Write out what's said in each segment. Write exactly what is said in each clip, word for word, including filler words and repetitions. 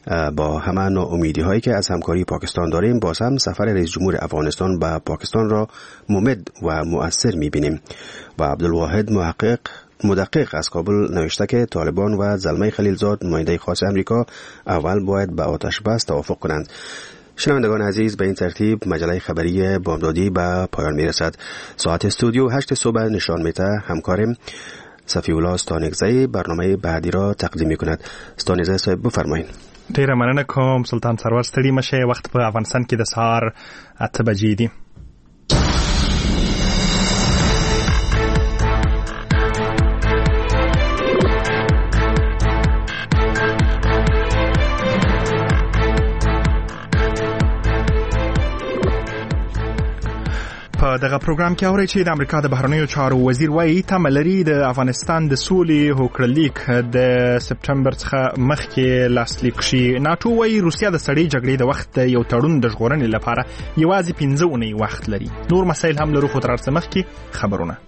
با همه ناامیدی هایی که از همکاری پاکستان داریم، باز هم سفر رئیس جمهور افغانستان به پاکستان را ممد و مؤثر می‌بینیم. و عبدالواحد محقق مدقق از کابل نوشته که طالبان و زلمه خلیلزاد نماینده خاص امریکا اول باید به آتش بس توافق کنند. شنوندگان عزیز، به این ترتیب مجله خبری بامدادی به پایان میرسد. ساعت استودیو هشت صبح نشان میده همکارم صفی الله استانگزی برنامه بعدی را تقدیم میکند. استانگزی صاحب بفرمایید. ډیره مننه کوم سلطان سرور، ستړي مشه. وخت په افغانستان کې د سهار اته بجې دي. په دغه پروګرام کې اورئ چې د امریکا د بهرنیو چارو وزیر وایي تمه لري د افغانستان د سولې هوکړلیک د سپټمبر څخه مخکې لاسلیک شي. ناتو وایي روسیا د سړې جګړې د وخت یو تړون د ژغورنې لپاره یوازې پنځه اونۍ وخت لري. نور مسایل هم لرو، خو تر هر څه مخکې خبرونه.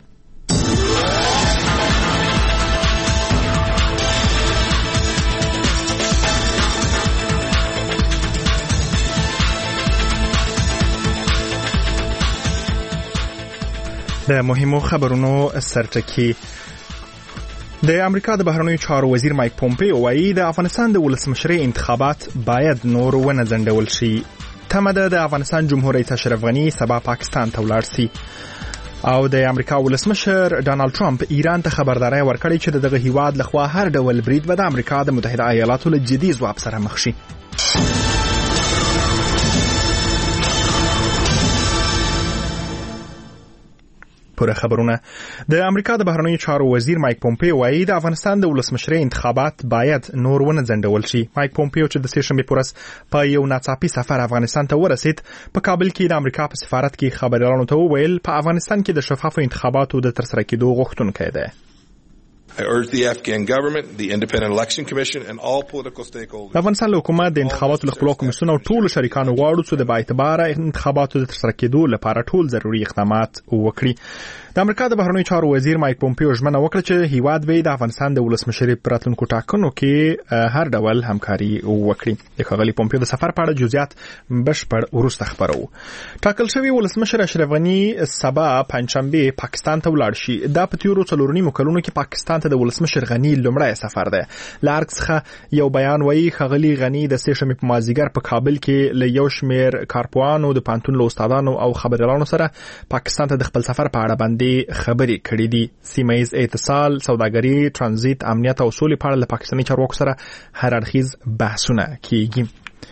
د مهمو خبرونو سرټکی. د امریکا د بهرنیو چارو وزیر مایک پومپیو وایي د افغانستان د ولسمشرۍ انتخابات باید نور ونه ځنډول شي. تمه ده د افغانستان جمهور رئیس اشرف غني سبا پاکستان ته ولاړ شي. او د امریکا ولسمشر ډانلډ ټرمپ ایران ته خبرداري ورکړې چې دغه هیواد لخوا هر ډول برید به د امریکا د متحده ایالاتو له جدي ځواب سره مخ شي. پوره خبرونه. د امریکا د بهرنیو چارو وزیر مایک پومپیو وایي د افغانستان د ولسمشرۍ انتخابات باید نور ونه ځنډول شي. مایک پومپیو چې د سه شنبې په ورځ په یو ناڅاپي سفر افغانستان ته ورسید، په کابل کې د امریکا په سفارت کې خبريالانو ته وویل په افغانستان کې د شفافو انتخاباتو د ترسره کېدو غوښتونکی دی. I urge the Afghan government, the Independent Election Commission and all political stakeholders. افغانستان حکومت د انتخاباتو له خپلواکو کمیسیون او ټولو شریکانو غواړي چې د باعتباره انتخاباتو د ترسره کېدو لپاره ټول ضروري اقدامات وکړي. د امریکا د بهرنیو چارو وزیر مایک پومپیو ژمنه وکړه چې هیواد به د افغانستان د ولسمشرۍ په راتلونکو ټاکنو کې هر ډول همکاري وکړي. د ښاغلي پومپیو د سفر په اړه جزئیات بشپړ وروسته خبرو. ټاکل شوی ولسمشر اشرف غني سبا پنځشنبه پاکستان ته ولاړ شي. دا په تیرو څلور نیمو کلونو کې پاکستان ته د ولسمشر غني لومړی سفر دی. لارک څخه یو بیان وایي ښاغلي غني د سه شنبې په مازیګر په کابل کې له یو شمېر کارپوهانو د پانتون له استادانو او خبريالانو سره پاکستان ته د خپل سفر په اړه باندې خبرې کړې دي. سیمه‌ییز اتصال، سوداګري، ترانزیت، امنیت او سولې په اړه له پاکستاني چارواکو سره هر اړخیز بحثونه کیږي.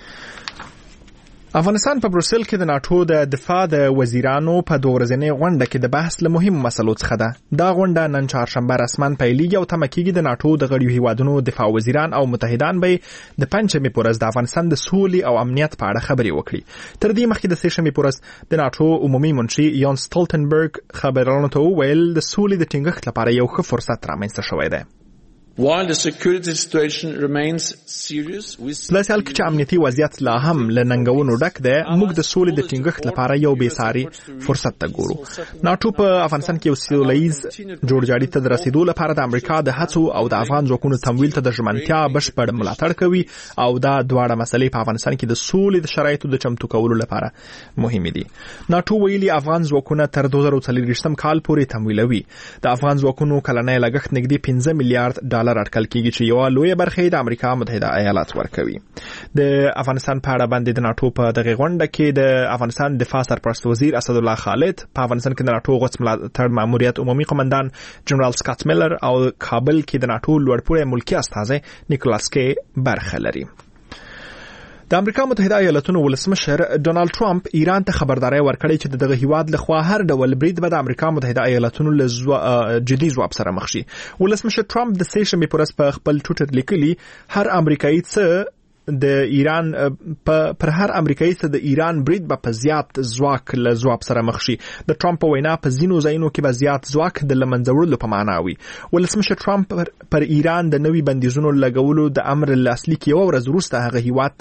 افغانستان په بروسل کې د ناتو د دفاع د وزیرانو په دوه ورځنۍ غونډه کې د بحث له مهمو مسلو څخه ده. دا غونډه نن چهارشنبه رسماً پیلېږي او تمه کېږي د ناتو د غړیو هیوادونو دفاع وزیران او متحدان به د پنځمې په ورځ د افغانستان د سولې او امنیت په اړه خبرې وکړي. تر دې مخکې د سه شنبې په ورځ د ناتو عمومي منشي یان سټولټنبرګ خبريالانو ته وویل د سولې د ټینګښت لپاره یو ښه فرصت رامنځته شوی دی. While the security situation remains serious, we داسې حال کې چې امنیتي وضعیت لا هم له ننګونو ډک دی، موږ د سولې د ټینګښت لپاره یو بې ساري فرصت ته ګورو. ناتو په افغانستان کې یو سولهییز جوړجاړي ته د رسیدو لپاره د امریکا د هڅو او د افغان ځواکونو تمویل ته د ژمنتیا بشپړ ملاتړ کوي او دا دواړه مسلې په افغانستان کې د سولې د شرایطو د چمتو کولو لپاره مهمې دي. ناتو ویلي افغان ځواکونه تر دوه زره څلوېښتم کال پورې تمویلوي. د افغان ځواکونو کلنی لګښت نږدې پنځه میلیارډ ډالر اټکل کېږي چې یو لویه برخه د امریکا متحده ایالات ورکوي. د افغانستان په اړه باندې د ناتو په دغه غونډه کې د افغانستان دفاع سرپرست وزیر اسدالله خالد، په افغانستان کې د ناتو غوڅ ملاتړ ماموریت عمومي قومندان جنرال سکاټ میلر او کابل کې د ناتو لوړپوړی ملکی استازی نیکولاس کې برخه لري. د امریکا متحده ایالاتونو ولسمشر ډونالد ټرمپ ایران ته خبرداري ورکړې چې دغه هیواد لخوا هر ډول برید به د امریکا متحده ایالاتونو له جدي ځواب سره مخ شي. ولسمشر ټرمپ د سه شنبې په ورځ په خپل ټویټر لیکلي هر امریکایي څه د ایران پر هر امریکایي څه د ایران برید به په زیات ځواک له ځواب سره مخ شي. د ټرمپ په وینا په ځینو ځایونو کې به زیات ځواک د لمنځه وړلو په معنا وي. ولسمشر ټرمپ پر, پر ایران د نوي بندیزونو لګولو د امر لاسلیک یو ورځ وروسته هغه هیواد ته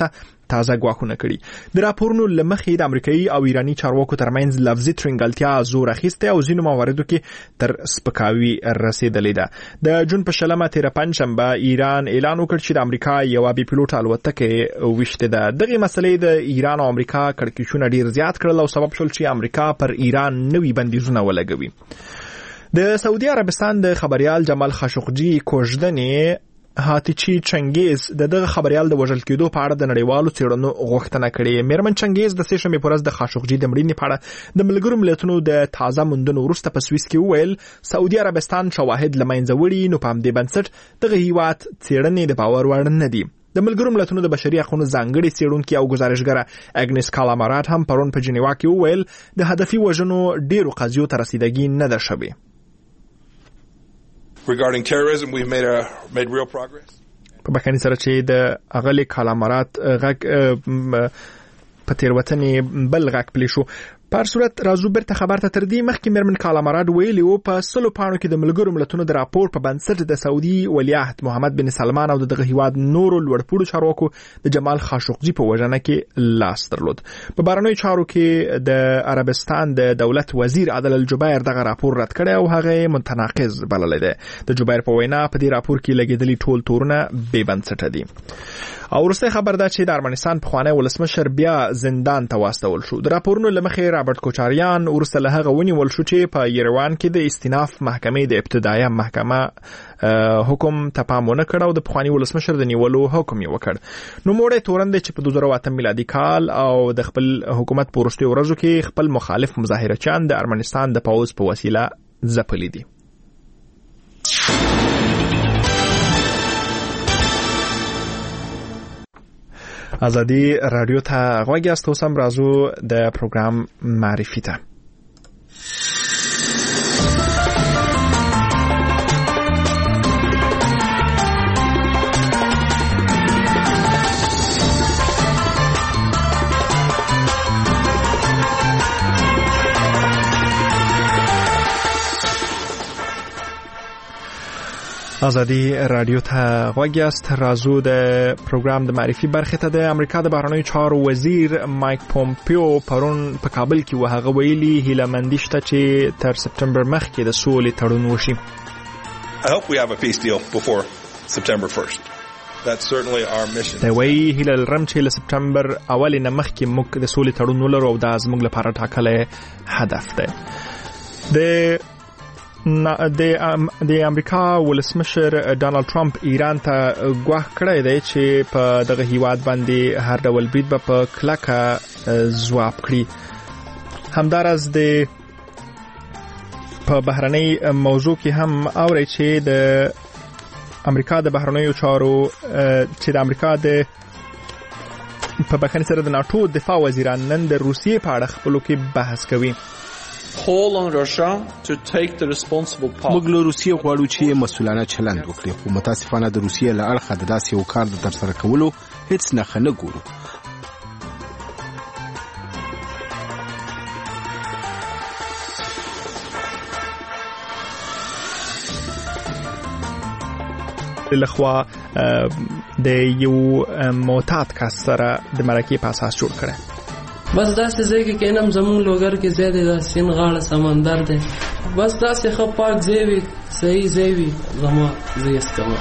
تازه ګواښونه کړي. د راپورونو له مخې د امریکایي او ایراني چارواکو ترمنځ لفظي ترنګلتیا زور اخیسته او ځینو مواردو کې تر سپکاوي رسیدلې ده. د جون په شلمه تیره پنجشنبه ایران اعلان وکړ چې د امریکا یوه بې پیلوټه الوتکه ویشتې ده. دغه مسلې د ایران او امریکا کړکېچونه ډیر زیات کړل او سبب شول چې امریکا پر ایران نوي بندیزونه ولګوي. د سعودي عربستان د خبريال جمال خاشقجي کوژدنې هاتیچی چنګیز د دغه خبريال د وژل کېدو په اړه د نړیوالو څېړنو غوښتنه کړې. میرمن چنګیز د سې شنبې په ورځ د خاشقجي د مړینې په اړه د ملګرو ملتونو د تازه موندنو وروسته په سویس کې وویل سعودي عربستان شواهد له منځه وړي، نو په همدې بنسټ دغه هیواد څېړنې د باور وړ نه دي. د ملګرو ملتونو د بشري حقوقو ځانګړي څېړونکي او گزارشګره اګنس کالامارات هم پرون په جنیوا کې وویل د هدفي وژنو ډیرو قضیو ته رسیدګي نه ده شوې. Regarding terrorism, we've made a made real progress. په بخښنې سره چې د اغلی کالامارات غږ په تیروتنې بل غږ پلی شو. په هر صورت راځو بیرته خبر ته. تر دې مخکې میرمن کالامارات ویلي وو په سلو پاڼو کې د ملګرو ملتونو د راپور په بنسټ د سعودي ولیعهد محمد بن سلمان او دغه هیواد نورو لوړپوړو چارواکو د جمال خاشقجي په وژنه کې لاس درلود. په بهرنیو چارو کې د عربستان د دولت وزیر عادل الجبیر دغه راپور رد کړی او هغه متناقض بللی دی. د جبیر په وینا په دې راپور کې لګیدلي ټول تورونه بې بنسټه دي. او وروسته خبر ده چې د ارمنستان پخوانی ولسمشر بیا زندان ته واستول شو. د راپورونو له مخې رابرټ کوچاریان وروسته له هغه ونیول شو چې په یروان کې د استیناف محکمې د ابتدایه محکمه حکم ته پام ونه کړ او د پخوانی ولسمشر د نیولو حکم یې وکړ. نو موړی تورن دی چې په دوه زره اته میلادي کال او د خپل حکومت په وروستیو ورځو کې خپل مخالف مظاهرچیان د ارمنستان د پوځ په وسیله ځپلي دي. ازادي رادیو ته غوږ یاست. اوس هم راځو د پروګرام معرفي ته. ازادي رادیو ته غوږ یاست. راځو د پروګرام د معرفي برخې ته. د امریکا د بهرنیو چارو وزیر مایک پومپیو پرون په کابل کې وهغه ویلي هیله مندي شته چې تر سپتمبر مخکې د سولې تړون وشي. I hope we have a peace deal before September first. That's certainly our mission. دا وی هیله لرم چې له سپتمبر اول نه مخکې موږ د سولې تړون ولرو او دا زموږ لپاره ټاکلی هدف دی. د د امریکا ولسمشر ډانلډ ټرمپ ایران ته ګواښ کړی دی چې په دغه هیواد باندې هر ډول برید به په کلکه ځواب کړي. همداراز د په بهرنۍ موضوع کې هم اوري چې د امریکا د بهرنیو چارو چې د امریکا د په بخښنې سره د ناتو دفاع وزیران نن د روسیې په اړه خپلو کې بحث کوي. call on Russia to take the responsible part. موږ له روسیې غواړو چې مسؤلانه چلند وکړي، خو متاسفانه د روسیې له اړخه د داسې یو کار د ترسره کولو هیڅ نښه نه ګورو. لخوا د یو معتاد کس سره د مرکې په اساس جوړ کړي. بس داسې ځای کې کینم زمون لوګر کې زیاده د سین غاړه سمندر دی. بس داسې خو پاک ځای وي، صحیح ځای وي، زما زه یې کوم.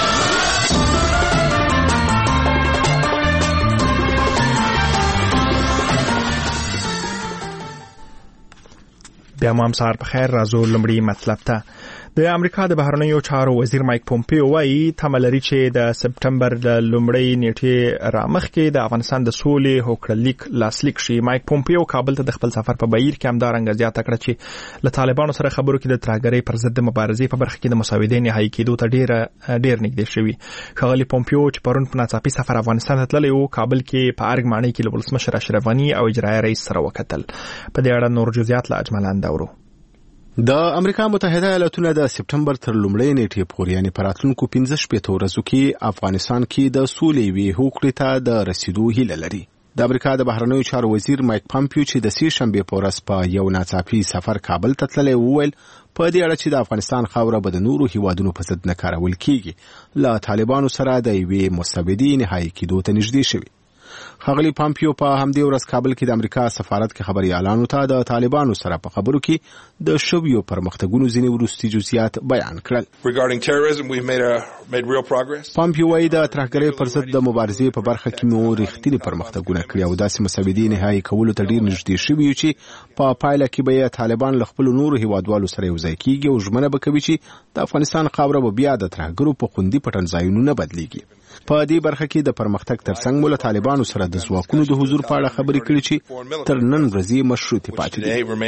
بیا مو هم سهار په خیر. راځو لومړی مطلب ته. د امریکا د بهرنیو چارو وزیر مایک پومپیو وايي تمه لري چې د سپتمبر د لومړۍ نیټې رامخکې د افغانستان د سولې هوکړلیک لاسلیک شي. مایک پومپیو کابل ته د خپل سفر په بهیر کې همدارنګه زیاته کړه چې له طالبانو سره خبرو کې د ترهګرۍ پر ضد مبارزې په برخه کې د مساوي نهایي کېدو ته ډیر ډیر نږدې شوی. ښاغلي پومپیو چې پرون په ناڅاپي سفر افغانستان ته تللی و، کابل کې په ارګ ماڼۍ کې له ولسمشر اشرف غني او اجرایي رئیس سره وکتل. په دې اړه نور جزئیات له اجمل اندورو. د امریکا متحده ایالاتونو د سپتمبر تر لومړۍ نیټې پورې یعنې په راتلونکو پنځه شپېته ورځو کې افغانستان کې د سولې یوې هوکړې ته د رسیدو هیله لري. د امریکا د بهرنیو چارو وزیر مایک پومپیو چې د سې شنبې په ورځ په یو ناڅاپي سفر کابل ته تللی وویل په دې اړه چې د افغانستان خاوره به د نورو هیوادونو په ضد نه کارول کیږي، له طالبانو سره د یوې مستبدې نهایي کېدو ته نږدې شوي. ښاغلي پامپیو په همدې ورځ کابل کې د امریکا سفارت کې خبريالانو ته د طالبانو سره په خبرو کې د شویو پرمختګونو ځینې وروستي جزئیات بیان کړل. Regarding terrorism, we've made a made real progress. پامپیو وايي د ترهګرۍ پر ضد د مبارزې په برخه کې مو رښتینی پرمختګونه کړي او داسې مسودې نهایی کولو ته ډیر نږدې شوي چې په پایله کې به طالبان له خپل نورو هیوادوالو سره یوځای کیږي او ژمنه به کوي چې د افغانستان خاوره به بیا د ترهګرو په خوندي پټن ځایونو نه بدلیږي. په دې برخه کې د پرمختګ ترڅنګ مو له طالبانو سره د ځواکونو د حضور په اړه خبرې کړې چې تر نن ورځې مشروطې پاتې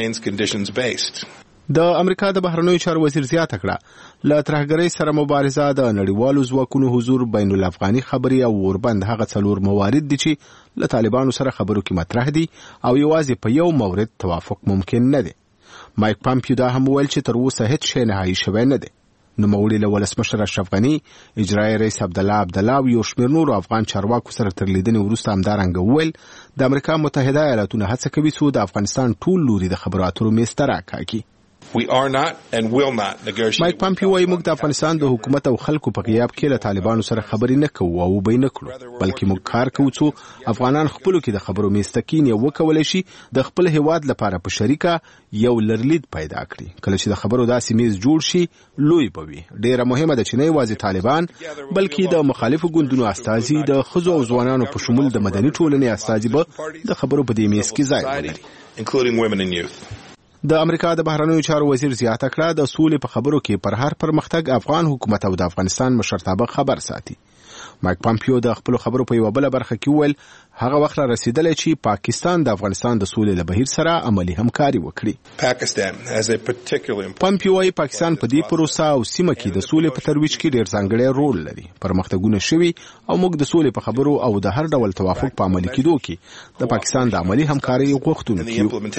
دي. د امریکا د بهرنیو چارو وزیر زیاته کړه له ترهګرۍ سره مبارزه د نړیوالو ځواکونو حضور بین الافغاني خبري او وربند هغه څلور موارد دي چې له طالبانو سره خبرو کې مطرح دي او یوازې په یو مورد توافق ممکن نه دی. مایک پامپیو دا هم ویل چې تر اوسه هیڅ شی نهایی شوی نه دی. نوموړي له ولسمشر اشرف غني، اجرایي رئیس عبدالله عبدالله او یو شمېر نورو افغان چارواکو سره تر لیدنې وروسته همدارنګه وویل د امریکا متحده ایالاتونه هڅه کوي چې د افغانستان ټول لوري د خبرو اترو میز ته راکاږي. We are not and will not negotiate. مایک پامپیو وايي موږ د افغانستان د حکومت او خلکو په غیاب کې له طالبانو سره خبرې نه کوو او به نه کړو، بلکې موږ کار کوو چې افغانان خپل کې د خبرو میستکین یو وکولای شي د خپل هیواد لپاره په شریکه یو لرلید پیدا کړي. کله چې د خبرو داسې میز جوړ شي لوی بوي. ډیره مهمه ده چې نه یوازې طالبان بلکې د مخالفو ګوندونو استازي د خزو او ځوانانو په شمول د مدني ټولنې استازي به د خبرو په دې میز کې ځای ولري. including women and youth. د امریکا د بهرنیو چارو وزیر زیاته کړه د سولې په خبرو کې پر هر پرمختګ افغان حکومت او د افغانستان مشرتابه خبر ساتي. مایک پامپیو د خپل خبرو په یو بل برخه کې وویل هغه وخت را رسیدلی چې پاکستان د افغانستان د سولې له بهیر سره عملی همکاري وکړي. Pakistan has a particularly important پامپیو وايي پاکستان په دې پروسه او سیمه کې د سولې په ترویج کې ډېر ځانګړی رول لري. پرمختګونه شوي او موږ د سولې په خبرو او د هر ډول توافق په عملي کېدو کې د پاکستان د عملی همکاري غوښتونکي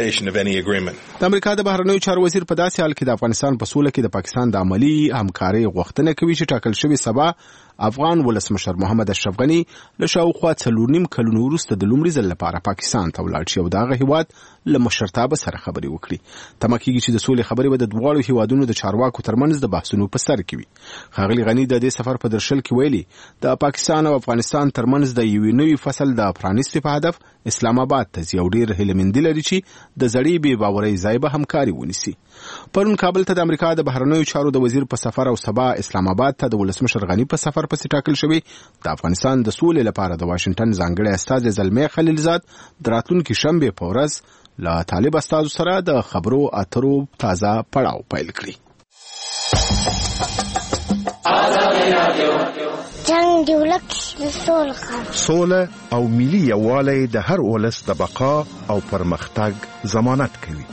یو. د امریکا د بهرنیو چارو وزیر په داسې حال کې د افغانستان په سوله کې د پاکستان د عملی همکاري غوښتنه کوي چې ټاکل شوی سبا افغان ولسمشر محمد اشرف غني له شاوخوا څلور نیم کلونو وروسته د لومړي ځل لپاره پاکستان ته ولاړ شي او دغه هیواد له مشرتابه سره خبرې وکړي. تمه کېږي چې د سولې خبرې به د دواړو هیوادونو د چارواکو ترمنځ د بحثونو په سر کې وي. ښاغلي غني د دې سفر په درشل کې ویلي د پاکستان او افغانستان ترمنځ د یوې نوې فصل د پرانیستي په هدف اسلام آباد ته ځي او ډېر هیلهمندي لري چې د زړې بې باورۍ ځای به همکاري ونیسي. پرون کابل ته د امریکا د بهرنیو چارو د وزیر په سفر او سبا اسلام آباد ته د ولسمشر غني په سفر پسې ټاکل شوی د افغانستان د سولې لپاره د واشنگټن ځانګړی استازی زلمی خلیلزاد د راتلونکي شنبې په ورځ له طالب استازو سره د خبرو اترو تازه پړاو پیل کړي. جنگ دی ولک د سولې سوله او ملي یووالی د هر ولس د بقا او پرمختګ ضمانت کوي.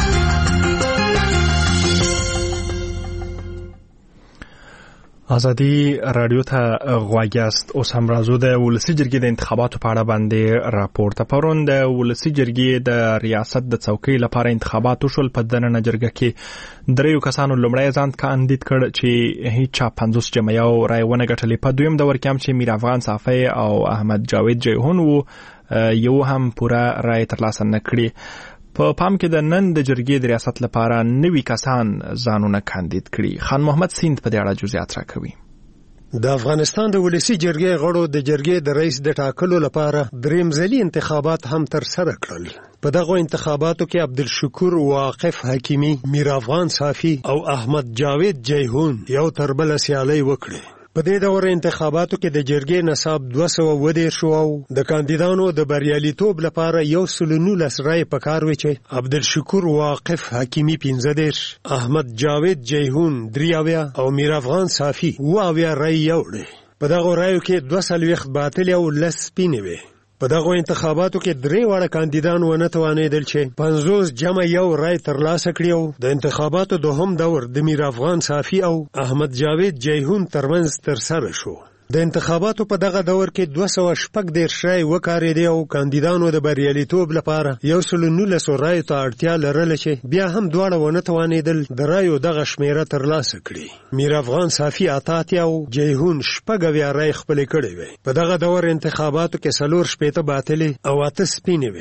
ازادي رادیو ته غواګاست. اوس هم راځو د ولسی جرګې د انتخاباتو په اړه باندې راپورته. پرون د ولسی جرګې د ریاست د څوکۍ لپاره انتخابات وشول. په دننه جرګه کې دریو کسانو لومړی ځان کاندید کړ چې هیڅ پنځوس جمعیو رای ونه ګټلې. په دویم دور کې هم چې میر افغان صافی او احمد جاوید جیهون وو یو هم پوره رای ترلاسه نه کړي. په پام کې د نن د جرګې د ریاست لپاره نوي کسان ځانونه کاندید کړي. خان محمد سیند په دې اړه جزئیات راکوي. د افغانستان د ولسی جرګې غړو د جرګې د رئیس د ټاکلو لپاره دریم ځلي انتخابات هم تر سره کړل. په دغه انتخاباتو کې عبدالشکور واقف حکیمی، میر افغان صافی او احمد جاوید جیهون یو تر بل سیالي وکړي. په دې دور انتخاباتو کې د جرګې نصاب دوه سوه اووه دېرش او د کاندیدانو د بریالیتوب لپاره یو سل نولس رای پکار وې چې عبدالشکور واقف حکیمی پنځه دېرش، احمد جاوید جیهون درې اویا او میر افغان صافی اووه اویا رای یوړې. په دغو رایو کې دوه څلوېښت باطلې او لس سپینې وې. په دغه انتخاباتو کې درې واړه کاندیدان ونه توانېدل چې پنځوس جمع یو رای ترلاسه کړي او د انتخاباتو دوهم دور د میر افغان صافی او احمد جاوید جیهون ترمنځ ترسره شو. د انتخاباتو په دغه دور کې دوه سوه شپږ دېرش رای وکارېدې او کاندیدانو د بریالیتوب لپاره یو سل نولسو رایو ته اړتیا لرله چې بیا هم دواړه ونه توانېدل د رایو دغه شمېره ترلاسه کړي. میر افغان صافی اته اتیا او جیهون شپږ اویا رای خپلې کړې وې. په دغه دور انتخاباتو کې څلور شپېته باطلې او اته سپینې وې.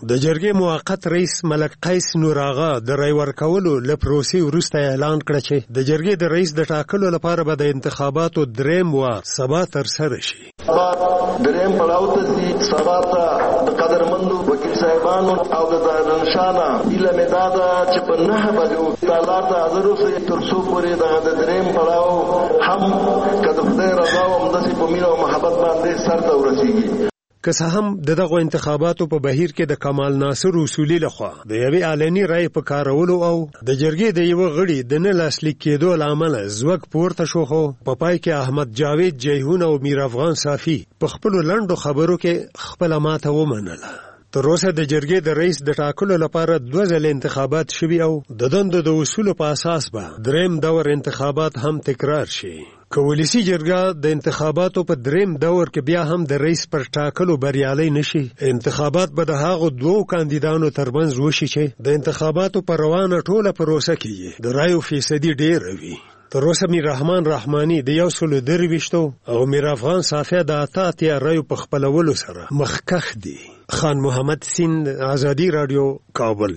د جرګې موقت رئیس ملک قیس نور آغا د رای ورکولو له پروسې وروسته اعلان کړ چې د جرګې د رئیس د ټاکلو لپاره به د انتخاباتو دریم وار سبا ترسره شي. دریم پړاو ته چې سبا ته د قدرمندو وکیل صاحبانو او د ظاهرشانه ایله مدادا چې په نه بجو تعالی ته حاضر اوسئ تر څو پورې د دریم پړاو هم کله خدای رضا او همداسې په مینه او محبت باندې سر ته ورسیږي. که څه هم د دغو انتخاباتو په بهیر کې د کمال ناصر اصولي لخوا د یوې علني رای په کارولو او د جرګې د یو غړي د نه لاسلیک کېدو له امله زوږ پورته شو، خو په پای کې احمد جاوید جیهون او میر افغان صافي په خپلو لنډو خبرو کې خپله ماته ومنله. تر اوسه د جرګې د رئیس د ټاکلو لپاره دوه ځله انتخابات شوي او د دندو د اصولو په اساس به دریم دور انتخابات هم تکرار شي. که ولسي جرګه د انتخاباتو په دریم دور کې بیا هم د رئیس پر ټاکلو بریالي نشي، انتخابات به د هغو دوو کاندیدانو ترمنځ وشي چې د انتخاباتو په روانه ټوله پروسه کې د رایو فیصدي ډېره وي. تر اوسه میر رحمان رحماني د یو سلو درویشتو او میر افغان صافی د اته اتیا رایو په خپلولو سره مخکښ دي. خان محمد سیند، آزادی رادیو، کابل.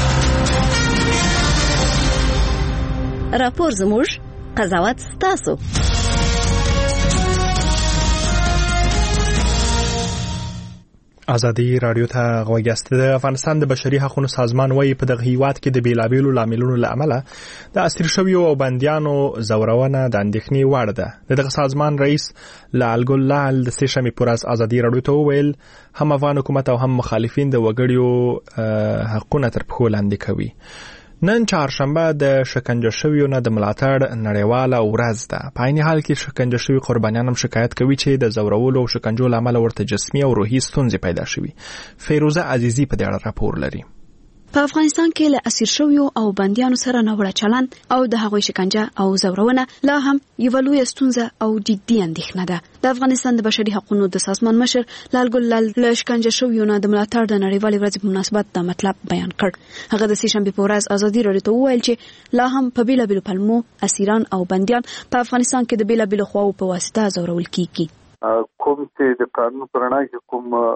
راپور زموږ، قضاوت ستاسو. ازادي رادیو ته غوږ یاست. د افغانستان د بشري حقوقو سازمان وايي په دغه هیواد کې د بیلابیلو لاملونو له امله د اسیر شویو او بندیانو زورونه د اندېښنې وړ ده. دغه سازمان رئیس لال ګل لال د سه شنبې پر ورځ ازادي رادیو ته وویل هم افغان حکومت او هم مخالفین د وګړیو حقونه تر پښو لاندې کوي. نن چهارشنبه د شکنجه شویو نه د ملاتړ نړیواله ورځ ده. په عین حال کې شکنجه شوي قربانیان هم شکایت کوي چې د زورولو او شکنجو له امله ورته جسمي او روحي ستونزې پیدا شوي. فیروزه عزیزی په دې اړه راپور لري. په افغانستان کې له اسیر شویو او بندیانو سره ناوړه چلند او د هغوی شکنجه او زورونه لا هم یوه لویه ستونزه او جدي اندېښنه ده. د افغانستان د بشري حقوقو د سازمان مشر لال ګل لال له شکنجه شویو نه د ملاتړ د نړیوالې ورځې په مناسبت دا مطلب بیان کړ. هغه د سه شنبې په ورځ ازادي رادیو ته وویل چې لا هم په بیلابیلو پلمو اسیران او بندیان په افغانستان کې د بیلابیلو خواو په واسطه زورول کیږي. کوم چې د قانون پر وړاندې کې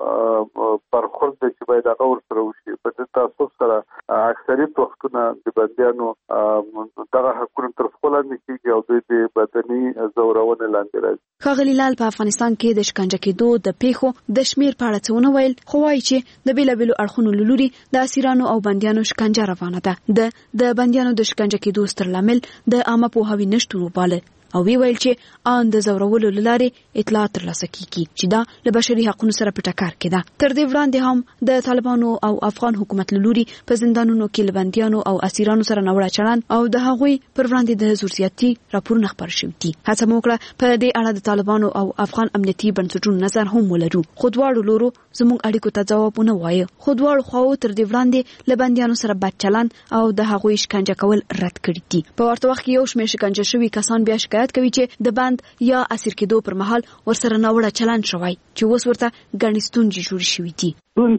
کوم برخورد دی چې باید هغه ورسره وشي. په دې تاسو سره اکثریت وختونه د بندیانو دغه حقونه تر پښو لاندې کېږي او دوی د بدني زورونې لاندې راځي. ښاغلي لال په افغانستان کې د شکنجه کېدو د پیښو د شمیر په اړه څه ونه ویل، خو وایي چې د بیلابیلو اړخونو له لوري د اسیرانو او بندیانو شکنجه روانه ده. د د بندیانو د شکنجه کېدو ستر لامل د عامه پوهاوي نشتون وباله او وی ویل چې ان د زورولو لارې اطلاعات ترلاسه کیږي چې دا له بشري حقوقو سره په ټکر کې ده. تر دې وړاندې هم د طالبانو او افغان حکومت لوري په زندانونو کې لبندیانو او اسیرانو سره ناوړه چلند او د هغوی پر وړاندې د زور زیاتی راپورونه خبر شوي دي. هڅه مو وکړه په دې اړه د طالبانو او افغان امنیتي بنسټونو نظر هم ولرو، خو دواړو لورو زموږ اړیکو ته ځوابونه وایي. خو دواړو خواو تر دې وړاندې لبندیانو سره بد چلند او د هغوی شکنجه کول رد کړي دي. په ورته وخت کې یو شمېر شکنجه شوي کسان بیا شکایت کوي چې د بند یا اسیر کېدو پر مهال ورسره ناوړه چلند شوی چې اوس ورته ګڼې ستونزې جوړې شوي دي.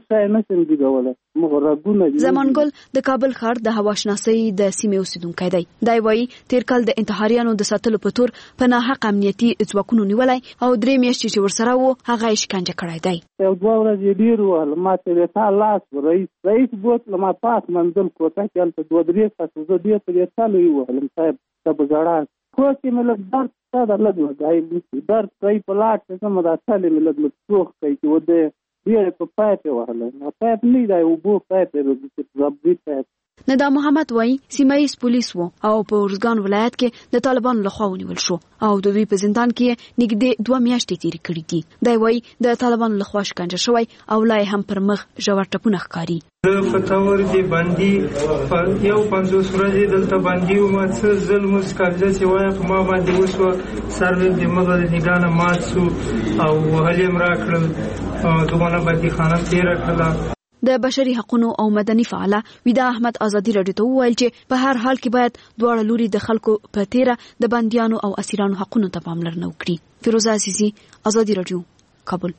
زمان ګل د کابل ښار د هواشناسۍ د سیمې اوسیدونکی دی. دی وایي تیر کال د انتحاریانو د ساتلو په تور په ناحق امنیتي ځواکونو نیولی او درې میاشتې چې ورسره و هغه یې شکنجه کړی دی. یو دوه ورځې ډېر ووهل، ما ته تا لاس رئیس رئیس بوتله ما پاس منزل کوټه کې هلته دوه درې ساعته زه ډېر په دې سالو یې ووهلم صاحب ته په ژړا خو کې مې لږ درد شته ده، لږ لږ درد کوي په لاټ کې زما دا څلې مې لږ لږ سوخ کوي چې ودې ډېر په پایپ یې وهلی. پایپ نه دی اوبو پایپ یې ربړي پایپ. ندا محمد وایي سیمه ییز پولیس و او په ارزګان ولایت کې د طالبانو لخوا ونیول شو او د دوی په زندان کې نږدې دوه میاشتې تېرې کړي دي. دی وایي د طالبانو لخوا شکنجه شوی او لا هم پر مخ ژور ټپونه ښکاري. د فتاور دی باندې یو پنځوس ورځې دلته باندې وم، څه ظلم او سکنجه چې وایي په ما باندې وشوه، سر مې د مغز د نګانه مات شو او وهل یې م راکړل، دومره بندیخانه تېره کړله. د بشري حقوقو او مدني فعاله ویدا احمد ازادي رادیو ته وویل چې په هر حال کې باید دواړه لوري د خلکو په تیره د بندیانو او اسیرانو حقوقو ته پاملرنه وکړي. فیروزه عزیزی، ازادي رادیو، کابل.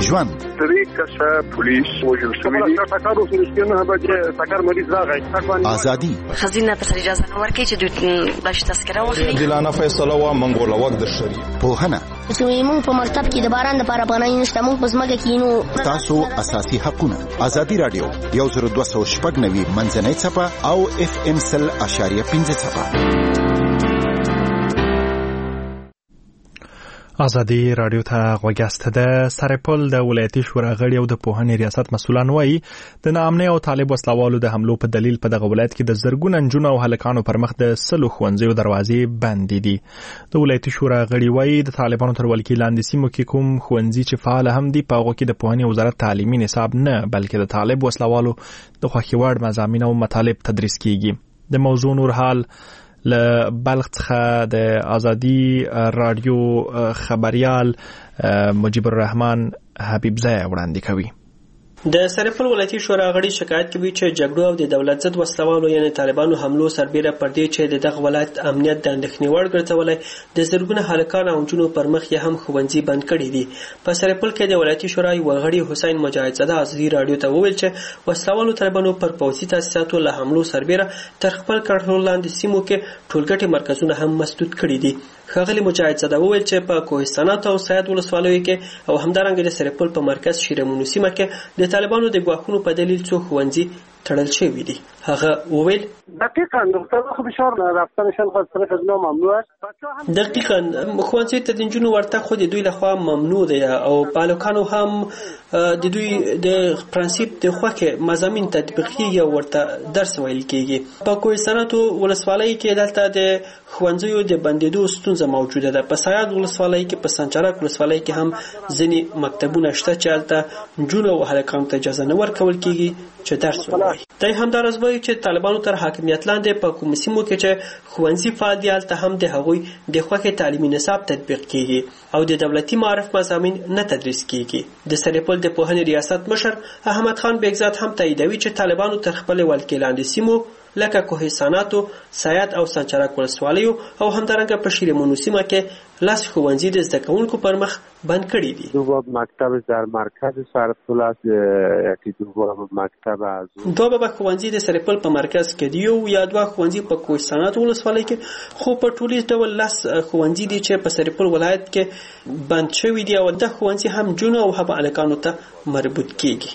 ژوند. درې کسه پولیس وژل شوي دي. ټکر وشو چې نه به ټکر مریض راغی. ازادي. خزینه په سر اجازه نه ورکړي چې دوی باش تذکره واخلي. دلانه فیصله وا منګول وخت د شری. پوهنه. چې موږ په مکتب کې د باران لپاره افغانۍ نشته، موږ په ځمکه کې نو تاسو اساسي حقونه. ازادي رادیو یو زر دوه سوه شپږ نوي منځنۍ څپه او اف ام سل اشاریه پنځه څپه. ازادي رادیو ته غوږاست. د سرپل د ولایتي شورا غړي او د پوهنې ریاست مسؤلان وایي د ناامنۍ او طالب وسلوالو د حملو په دلیل په دغه ولایت کې د زرګونو نجونو او هلکانو پر مخ د سلو ښوونځیو دروازې بندې دي. د ولایتي شورا غړي وایي د طالبانو تر ولکې لاندې سیمو کې کوم ښوونځي چې فعال هم دي په هغو کې د پوهنې وزارت تعلیمي نصاب نه بلکې د طالب وسلوالو د خوښې وړ مضامین او مطالب تدریس کیږي. د موضوع نور حال له بلخ څخه د ازادي رادیو خبريال مجيب الرحمن حبيبزای وړاندې کوي. د سرپل ولایتي شورا غړي شکایت کوي چې جګړو او د دولت ضد وسلوالو یعنی طالبانو حملو سربېره پر دې چې دغه ولایت امنیت د اندېښنې وړ ګرځولای د زرګونه هلکان او نجونو پر مخ یې هم ښوونځي بند کړي دي. په سرپل کې د ولایتي شورا یو غړي حسین مجاهد زاده ازادي رادیو ته وویل چې وسلوالو طالبانو پر پوځي تاسیساتو له حملو سربېره تر خپل کنټرول لاندې سیمو کې ټولګټي مرکزونه هم مسدود کړي دي. ښاغلي مجاهد زاده وویل چې په کوهستانات او سید ولسوالیو کې او همدارنګه د سرپل په مرکز شیرمونو سیمه کې د طالبانو د ګواښونو په دلیل څو ښوونځي تړل شوي دي. هغه وویل دقیقاً نقطه فشار رفتنشان خاص طرف از ما ممنوع است. دقیقاً ښوونځي ته د نجونو ورتګ خو د دوی لخوا ممنوع دی او بالکانو هم د دوی د پرنسيپ د خوکه مضامین تطبیقي او ورته درس ویل کیږي. په کوهستاناتو ولسوالۍ کې دلته د ښوونځیو د بندیدو ستونزه موجوده ده. په سیاد ولسوالۍ کې په سنچرک ولسوالۍ کې هم ځینې مکتبونه شته چې هلته نجونو او هلکانو ته اجازه نه ورکول کیږي چې درس ووایي. دی همداراز وایي چې طالبانو تر حاکمیت لاندې په کوم سیمو کې چې ښوونځي فعال دي هلته هم د هغوی د خوښې تعلیمي نصاب تطبیق کیږي او د دولتي معارف مضامین نه تدریس کیږي. د سرپل د پوهنې ریاست مشر احمد خان بیگزاد هم تاییدوي چې طالبانو تر خپل ولکې لاندې سیمو لکه کوهستاناتو، سیاد او سنچرک ولسوالیو او همدارنګه په شیرمونو سیمه کې لاس ښوونځي د زده کوونکو پر مخ بند کړي دي. دو مکتب در مرکز سرپل است یکی دو مکتب از دو به ښوونځي د سرپل په مرکز کې دی او یا دوه ښوونځي په کوهستاناتو ولسوالۍ کې خو په ټولیز ډول لاس ښوونځي دي چې په سرپل ولایت کې بند شوي دي او د ښوونځي هم جنو او هم الکانو ته مربوط کیږي.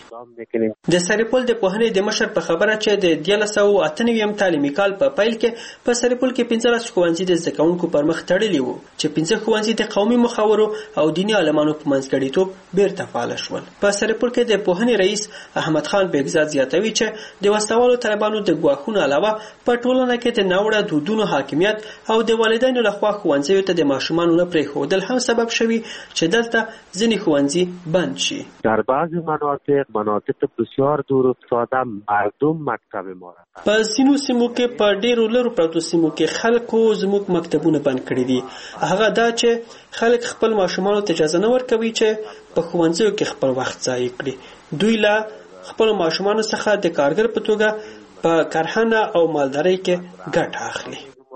د سرپل د پوهنې د مشر په خبره چې د دیارلس سوه اته نوي تعلیمي کال په پیل کې په سرپل کې پنځلس ښوونځي د زده کوونکو پر مخ تړلي وو چې پنځه ښوونځي د قومي مخاورو او دیني عالمانو په منځګړیتوب بیرته فعال شول. په سرپل کې د پوهنې رئیس احمد خان بیگزاد زیاتوي چې د وسوالو طالبانو د ګواښونو علاوه په ټولنه کې د ناوړه دودونو حاکمیت او د والدینو لخوا ښوونځیو ته د ماشومانو نه پرېښودل هم سبب شوي چې دلته ځینې ښوونځي بند شي. در بعضی مناطق مناطق بسیار دور افتاده مردم مکتب ما را په ځینو سیمو کې په ډېرو لرو پرتو سیمو کې خلکو زموږ مکتبونه بند کړي دي. هغه دا چې خلک خپل ماشومانو ته اجازه نه ورکوي چې په ښوونځیو کې خپل وخت ضایع کړي. دوی له خپل ماشومانو څخه د کارګر په توګه په کرهڼه او مالدارۍ کې ګټه اخلي.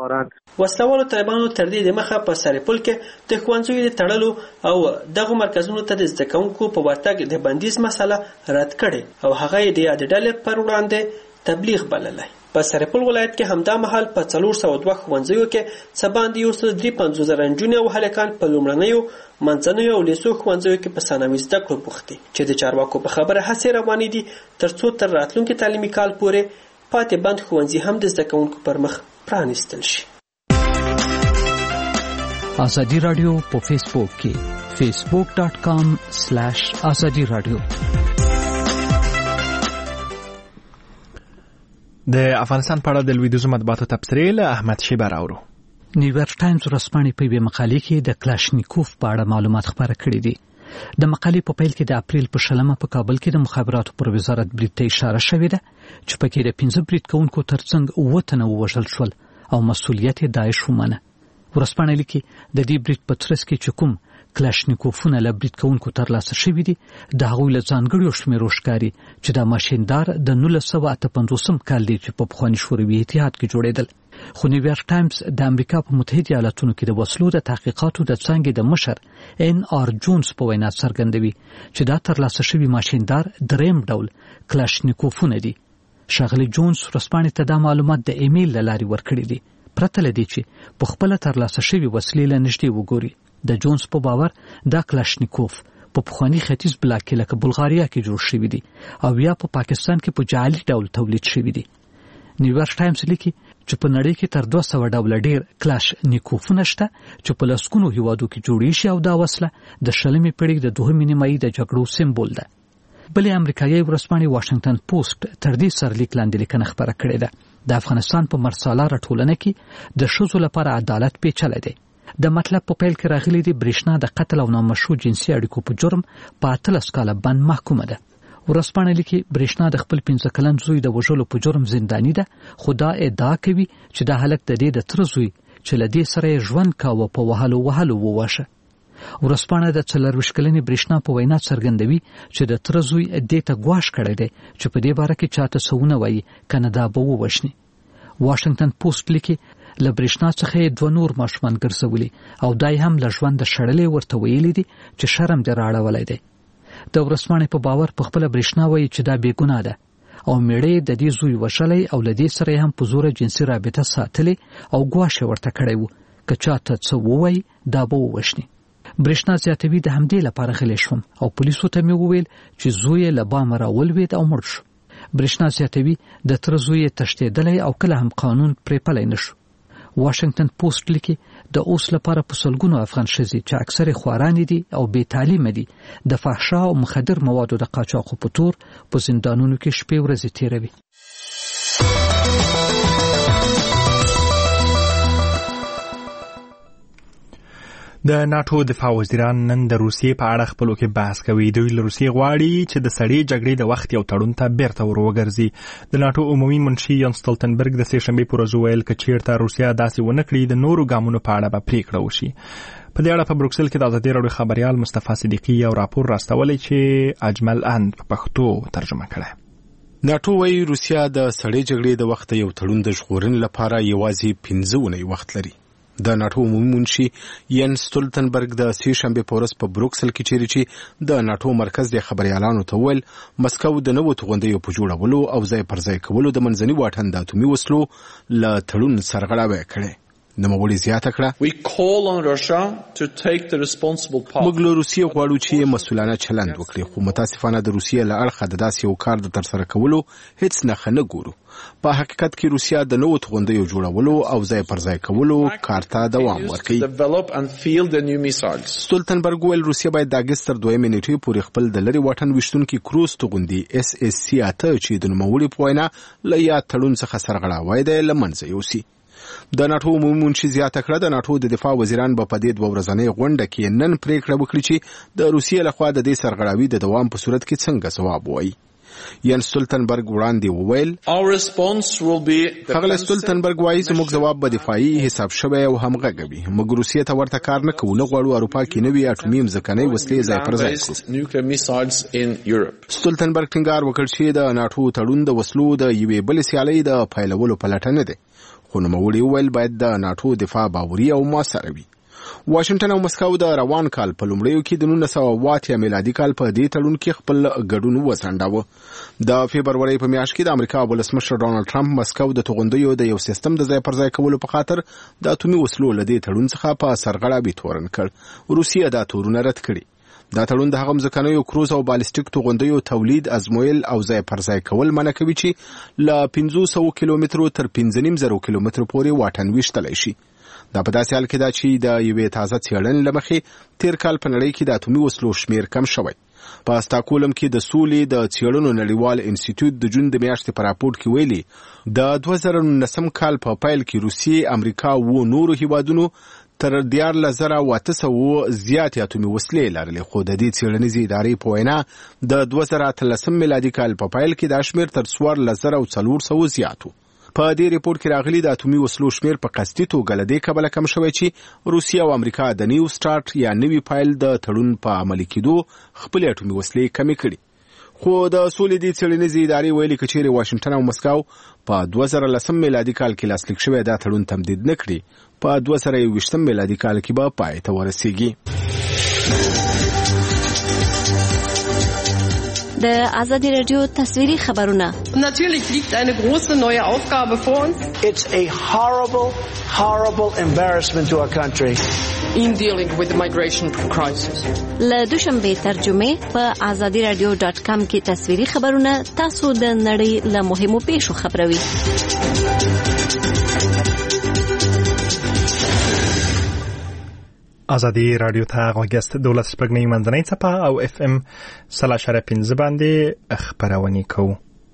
وسلوالو طالبانو تر دې د مخه په سرپل کې د ښوونځیو د تړلو او دغه مرکزونو ته د زده کوونکو په ورتګ د بندیز مسله رد کړي او هغه یې د یاد ډلې پر وړاندې تبلیغ بللی. په سرپل ولایت کې همدا مهال په څلور سوه دوه ښوونځیو کې څه باندې یو سل درې پنځوس زره نجونې او هلکان په لومړنیو منځنیو او لیسو ښوونځیو کې په ثانوي زده کړو بوخت دي چې د چارواکو په خبره هڅې روانې دي تر څو تر راتلونکي تعلیمي کال پورې پاتې بند ښوونځي هم د زده کوونکو پر مخ پرانیستل شي. ازادي رادیو په فیسبوک کې facebook dot com slash azadi radio. د افغانستان په اړه د لویدیځو مطبوعاتو تبصرې له احمد شیبه راوړو. نیویارک ټایمز ورځپاڼې په یوه مقالې کې د کلاشنیکوف په اړه معلومات خپاره کړي دي. د مقالې په پیل کې د اپریل په شلمه په کابل کې د مخابراتو پر وزارت برید ته اشاره شوې ده چې پکې د پنځه برید کوونکو ترڅنګ اووه تنه ووژل شول او مسؤلیت یې داعش ومنه. ورسپانه لیکي د دې برید په ترڅ کې چې کوم کلاشنیکوفونه له برید کوونکو ترلاسه شوي دي د هغوی له ځانګړیو شمیرو ښکاري چې دا ماشیندار د نولس سوه اته پنځوسم کال دی چې په پخواني شوروي اتحاد کې جوړېدل. خو نیویارک ټایمز د امریکا په متحده ایالاتونو کې د وسلو د تحقیقاتو د څانګې د مشر ان آر جونز په وینا څرګندوي چې دا ترلاسه شوي ماشیندار دریم ډول کلاشنیکوفونه دي. ښاغلي جونز ورځپاڼې ته دا معلومات د ایمیل له لارې ورکړي دي پرته له دې چې په خپله ترلاسه شوي وسلې له نږدې وګوري. د جونز په باور دا کلاشنیکوف په پخواني ختیځ بلاک کې لکه بلغاریا کې جوړ شوي دي او یا په پاکستان کې په جعلي ډول تولید شوي دي. نیویارک ټایمز لیکي چې په نړۍ کې تر دوه سوه ډوله ډیر کلاشنیکوفونه شته چې په لسګونو هیوادو کې جوړې شي او دا وسله د شلمې پېړۍ د دوهمې نیمایي د جګړو سمبول ده. بلې امریکایي ورځپاڼې واشنګټن پوسټ تر دې سرلیک لاندې لیکنه خپره کړې ده. د افغانستان په مرسالاره ټولنه کې د ښځو لپاره عدالت پیچلی دی. د مطلب په پیل کې راغلي دي برېښنا د قتل او نامشروع جنسي اړیکو په جرم په اتلس کاله بند محکومه ده. ورځپاڼه لیکي برېښنا د خپل پنځه کلن زوی د وژلو په جرم زنداني ده، خو دا ادعا کوي چې دا هلک د دې د تره زوی چې له دې سره یې ژوند کاوه په وهلو وهلو وواشه. ورځپاڼه د څلرویشت کلنې برېښنا په وینا څرګندوي چې د تره زوی دې ته ګواښ کړی دی چې په دې باره کې چاته څه ونه وایي کنه دا به ووژني. واشنګټن پوسټ لیکي له برېښنا څخه یې دوه نور ماشومان ګرځولي او دای هم له ژونده شړلې ورته ویلي دي چې شرم دې راړولی دی. د ورځپاڼې په باور په خپله برېښنا وایي چې دا بېګناه ده او میړه یې د دې زوی وژلی او له دې سره یې هم په زوره جنسي رابطه ساتلې او ګواښ یې ورته کړی و که چاته څه ووایي دا به ووژني. برېښنا زیاتوي د همدې لپاره غلی شوم او پولیسو ته مې وویل چې زوی یې له بامه راولوېد او مړ شو. برېښنا زیاتوي د تره زوی یې تښتېدلی او کله هم قانون پرې پلی نه شو. واشنګټن پوسټ لیکي د اوس لپاره په سلګونو افغان ښځې چې اکثر خوارانې دي او بې تعلیمه دي د فحشا او مخدر موادو د قاچاقو په تور په زندانونو کې شپې ورځې تیروي. د ناتو دفاع وزیران نن د روسیې په اړه خپلو کې بحث کوي. دوی له روسیې غواړي چې د سړې جګړې د وخت یو تړون ته بیرته ور وګرځي. د ناتو عمومي منشي یان سټولټنبرګ د سې شنبې پر ورځ وویل که چیرته روسیه داسې ونه کړي د نورو ګامونو په اړه به پریکړه وشي. په دې اړه په بروکسل کې د ازادي راډیو خبريال مصطفی صدیقي یو راپور راستولی چې اجمل اند په پښتو ترجمه کړی. ناتو وايي روسیه د سړې جګړې د وخت یو تړون د ژغورنې لپاره یوازې پنځه اونۍ وخت لري. د ناتو عمومي منشي یان سټولټنبرګ د سې شنبې په ورځ په بروکسل کې چیرې چې د ناتو مرکز د خبريالانو ته ویل مسکو د نوو توغندیو په جوړولو او ځای پر ځای کولو د منځني واټن د اتومي وسلو له تړون سرغړاوی کړي. نوموړي زیاته کړه موږ له روسیې غواړو چې مسؤلانه چلند وکړي، خو متاسفانه د روسیې له اړخه د داسې یو کار د ترسره کولو هیڅ نښه نه ګورو. په حقیقت کې روسیه د نوو توغندیو جوړولو او ځای پر ځای کولو کار ته دوام ورکوي. سټولټنبرګ ویل روسیه باید د اګست تر دویمې نیټې پورې خپل د لرې واټن ویشتونکي کروز توغندي اس اس سی اته چې د نوموړي په وینا له یاد تړون څخه سرغړاوی دی له منځه یوسي. د ناتو عمومي منشي زیاته کړه د ناتو د دفاع وزیران به په دې دوه ورځنۍ غونډه کې نن پریکړه وکړي چې د روسیې لخوا د دې سرغړاوي د دوام په صورت کې څنګه ځواب وایي. یان سټولټنبرګ وړاندې وویل هغه سټولټنبرګ وایي زموږ ځواب به دفاعي حساب شوی او همغږی وي. موږ روسیې ته ورته کار نه کوو، نه غواړو اروپا کې نوي اټومي ځمکنۍ وسلې ځای پر ځای کړو. سټولټنبرګ ټینګار وکړ چې د ناتو تړون د وسلو د یوې بلې سیالۍ د پیلولو په لټه نه دی، خو نوموړي وویل باید د ناتو دفاع باوري او موثره وي. واشنګټن او مسکو د روان کال په لومړیو کې د نولس سوه اوه اتیا میلادي کال په دې تړون کې خپل ګډون وځنډاوه. د فبرورۍ په میاشت کې د امریکا ولسمشر ډانلډ ټرمپ مسکو د توغندیو د یو سیستم د ځای پر ځای کولو په خاطر د اتومي وسلو له دې تړون څخه په سرغړاوي تورن کړ. روسیه دا تورونه رد کړي. دا تړون د هغه ځمکنیو کروز او بالستیک توغندیو تولید، ازمویل او ځای پر ځای کول منع کوي چې له پنځه سوه کیلومترو تر پنځه نیم زره کیلومترو پورې واټن ویشتلی شي. دا په داسې حال کې ده چې د یوې تازه څېړنې له مخې تیر کال په نړۍ کې د اتومي وسلو شمیر کم شوی. په استاکولم کې د سولې د څېړنو نړیوال انسټیټیوټ د جون د میاشتې په راپور کې ویلي د دوه زره نولسم کال په پیل کې روسیې، امریکا او نورو هیوادونو تر دیارلس زره او اته سوه زیاتې اتومي وسلې لرلې، خو د دې څېړنیزې ادارې په وینا د دوه زره اتلسم میلادي کال په پیل کې دا شمیر تر څوارلس زره او څلور سوه زیات و. په دې ریپورت کې راغلي د اتومي وسلو شمیر په قصدي توګه له دې کبله کم شوی چې روسیه او امریکا د نیو سټارټ یا نوي فایل د تړون په عملي کېدو خپل اتومي وسلې کمې کړي. خو د سولې د څېړنیزې ادارې ویلي که چیرې واشنګټن او مسکو په دوه زره لسم میلادي کال کې لاسلیک شوی دا تړون تمدید نه کړي، په دوه زره یوویشتم میلادي کال کې به پای ته ورسیږي. د آزادی رادیو تصویری خبرونه. Natürlich liegt eine große neue Aufgabe vor uns. It's a horrible, horrible embarrassment to our country. In dealing with the migration crisis. له دوشنبه ترجمه په آزادی رادیو ډاټ کام کې تصویری خبرونه تاسو د نړۍ له مهمو پیښو خبروي. آزادی رادیو ته غوږیاست. دولت شپږنۍ منځنۍ څپه او اف ام سل اشاره پنځه باندې خبرونه کوو.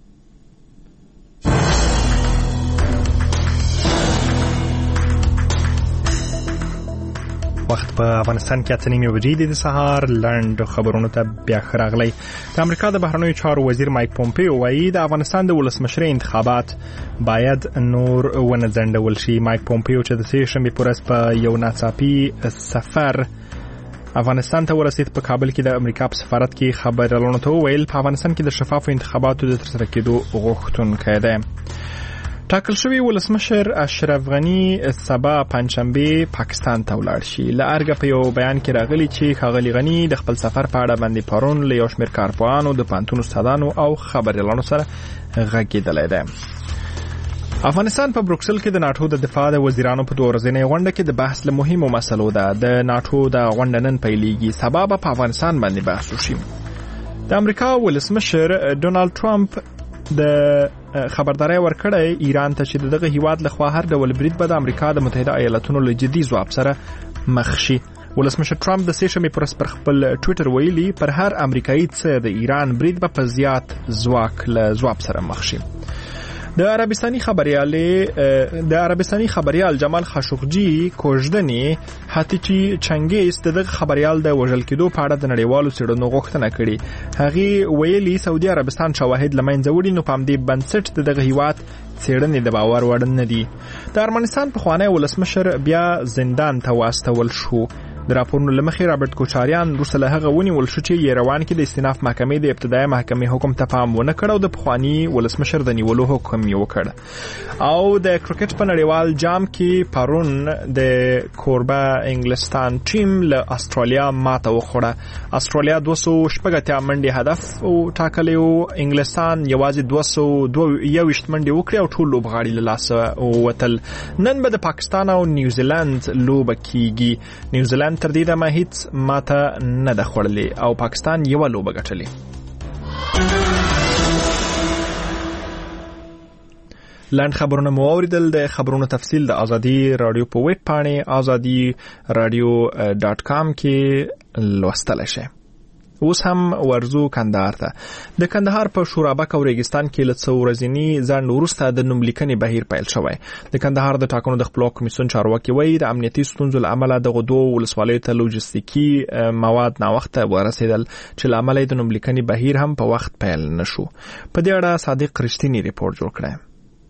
وخت په افغانستان کې اته نیمې بجې دي د سهار. لنډ خبرونو ته بیا ښه راغلی. د امریکا د بهرنیو چارو وزیر مایک پومپیو وایي د افغانستان د ولسمشرۍ انتخابات باید نور ونه ځنډول شي. مایک پومپیو چې د سې شنبې په ورځ په یو ناڅاپي سفر افغانستان ته ورسید په کابل کې د امریکا په سفارت کې خبريالانو ته وویل په افغانستان کې د شفافو انتخاباتو د ترسره کېدو غوښتونکی دی. ټاکل شوی ولسمشر اشرف غنی سبا پنځشنبه پاکستان ته ولاړ شي. له ارګه په یو بیان کې راغلی چې ښاغلي غنی د خپل سفر په اړه باندې پرون له یو شمېر کارپوهانو د پوهنتون استادانو او خبريالانو سره غږېدلی دی. افغانستان په بروکسل کې د ناټو د دفاع د وزیرانو په دوه ورځنۍ غونډه کې د بحث له مهمو مسلو ده. د ناټو د غونډه نن پیلېږي. سبا به په افغانستان باندې بحث وشي. د امریکا ولسمشر ډونالد ټرمپ د خبرداري ورکړې ایران ته چې دغه هیواد له خوا هر ډول برید به د امریکا د متحده ایالاتونو له جدي ځواب سره مخ شي. ولسمشر ټرمپ د سې شنبې پر ورځ پر خپل ټویټر ویلي پر هر امریکایي څه د ایران برید به په زیات ځواک له ځواب سره مخ شي. د عربستاني خبريال د عربستاني خبريال جمال خاشقجي کوژدنی هاتیچی چنګیز دغه خبريال د وژل کېدو په اړه د نړیوالو څېړنو غوښتنه کړې. هغه ویلي سعودي عربستان شواهد لمنځه وړي نو پام دې بنسټ دغه هیواد څېړنې د باور وړ نه دي. د ارمنستان پخوانی ولسمشر بیا زندان ته واستول شو. د راپورونو لمخې رابرټ کوچاریان وروسته له هغه ونیول شو چې یروان کې د استیناف محکمې د ابتدایي محکمې حکم ته پام ونه کړ او د پخواني ولسمشر د نیولو حکم یې وکړ. او د کرکټ په نړیوال جام کې پرون د کوربه انګلستان ټیم له استرالیا ماته وخوړه. استرالیا دوه سوه شپږ اتیا منډې هدف او ټاکلی و. انګلستان یوازې دوه سوه یوویشت منډې وکړې او ټول لوبغاړي له لاسه ووتل. نن به د پاکستان او نیوزیلند لوبه کیږي. نیوزیلند تر دې دمه هیڅ ماته نه ده خوړلې او پاکستان یوه لوبه ګټلې. لاند خبرونه مو اوریدل. د خبرونو تفصیل د آزادی رادیو په ویب پاڼې آزادی رادیو ډاټ کام کې لوستلی شئ. اوس هم ورزو کندهار ته. د کندهار په شورابک او ریګستان کې له څو ورځني ځنډ وروسته د نوملیکنې بهیر پیل شوی. د کندهار د ټاکنو د خپلواک کمیسیون چارواکي وایي د امنیتي ستونزو له امله دغه دوه ولسوالیو ته لوجستیکي مواد ناوخته ورسېدل چې له امله د نوملیکنې بهیر هم په وخت پیل نه شو. په دې اړه صادق رښتینی ریپورت جوړ کړی.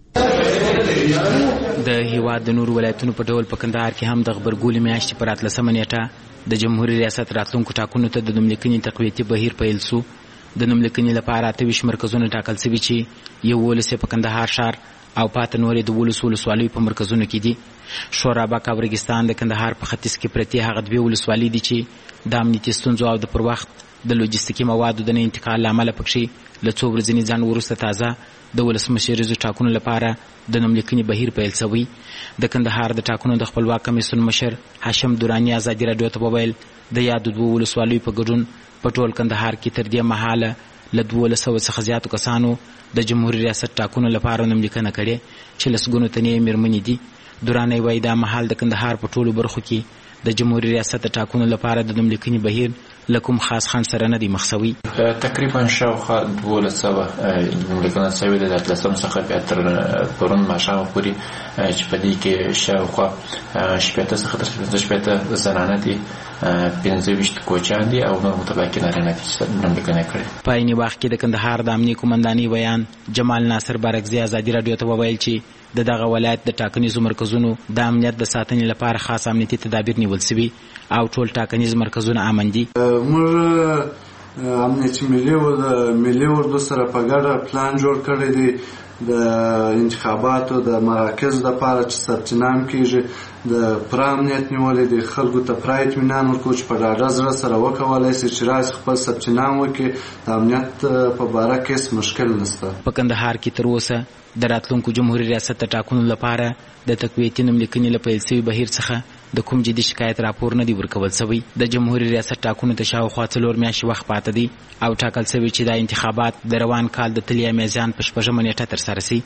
د هیواد د نور ولایتونو په ډول په کندهار کې هم د غبرګولې میاشتې پر اتلسمه نیټه د جمهوریت ریاست راتلونکو ټاکنو ته د نوملیکنې تقویتي بهیر پیل سو. د نوملیکنې لپاره اته ویشت مرکزونه ټاکل شوي چې یولس په کندهار ښار او پاته نورې د ولس ولسوالیو په مرکزونو کې دي. شورابک او ریګستان د کندهار په ختیځ کې پرتې هغه دوې ولسوالۍ دي چې د امنیتي ستونزو او د پر وخت د لوجستیکي موادو د نه انتقال له امله پکښې له څو ورځني ځنډ وروسته تازه د ولسمشریزو ټاکنو لپاره د نوملیکنې بهیر پیل شوی. د کندهار د ټاکنو د خپلواک کمیسیون مشر هاشم دراني ازادي راډیو ته وویل د یادو دوه ولسوالیو په ګډون په ټول کندهار کې تر دې مهاله له دولس سوه څخه زیاتو کسانو د جمهوریت ریاست ټاکنو لپاره نوملیکنه کړې چې لسګونو تنې میرمنې دي. دراني وایي دا مهال د کندهار په ټولو برخو کې د جمهوریت ریاست ټاکنو لپاره د نوملیکنې بهیر لکم خاص خان سره نه دی مخسوي. تقریبا شاوخوا دولس سوه نوملیکنه شوي د اتلسم څخه بیا تر پرون ماښامه پورې چې په دې کې شاوخوا شپېته څخه تر پنځه شپېته زنانه دي، پنځه ویشت کوچیان دي او نور متباقي نارینه دي چې نوملیکنه کړې. په عیني وخت کې د کندهار د امنیې قومندانۍ ویان جمال ناصر بارکزي ازادي راډیو ته وویل چې د دغه ولایت د ټاکنیزو مرکزونو د امنیت د ساتنې لپاره خاص امنیتي تدابیر نیول شوي او ټول ټاکنیز مرکزونه امن دي. موږ امنیتي ملي او د ملي اردو سره په ګډه پلان جوړ کړی دی د انتخاباتو د مراکز لپاره چې ثبت نام کیږي د پوره امنیت نیولې د خلکو ته پوره اطمینان ورکوو چې په ډاډه زړه سره وکولی شي چې راشي خپل ثبت نام وکړي. د امنیت په باره کې هېڅ مشکل نشته. په کندهار کې تر اوسه د راتلونکو جمهوري ریاست د ټاکنو لپاره د تقویتي نوملیکنې له پیل شوي بهیر څخه د کوم جدي شکایت راپور نه دی ورکول شوی. د جمهوري ریاست ټاکنو ته شاوخوا څلور میاشتې وخت پاته دی او ټاکل شوي چې دا انتخابات د روان کال د تلیا میزان په شپږمه نیټه ترسره شي.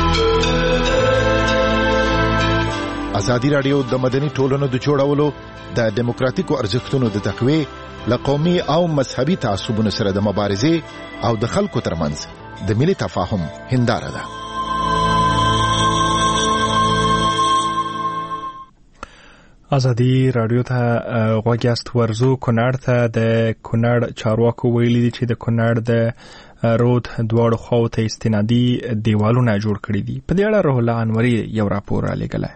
ازادي راډیو د مدني ټولنو د جوړولو د دیموکراتیکو ارزښتونو د تقویې له قومي او مذهبي تعصبونو سره د مبارزې او د خلکو ترمنځ د ملي تفاهم هنداره ده. ازادي راډیو ته غوږ یاست. ورزو کونړ ته د کونړ چارواکو ویلي دي چې د کونړ د رود دواړو خواو ته استنادي دیوالونه جوړ کړي دي. په دې اړه روح الله انوري یو راپور رالیږلی.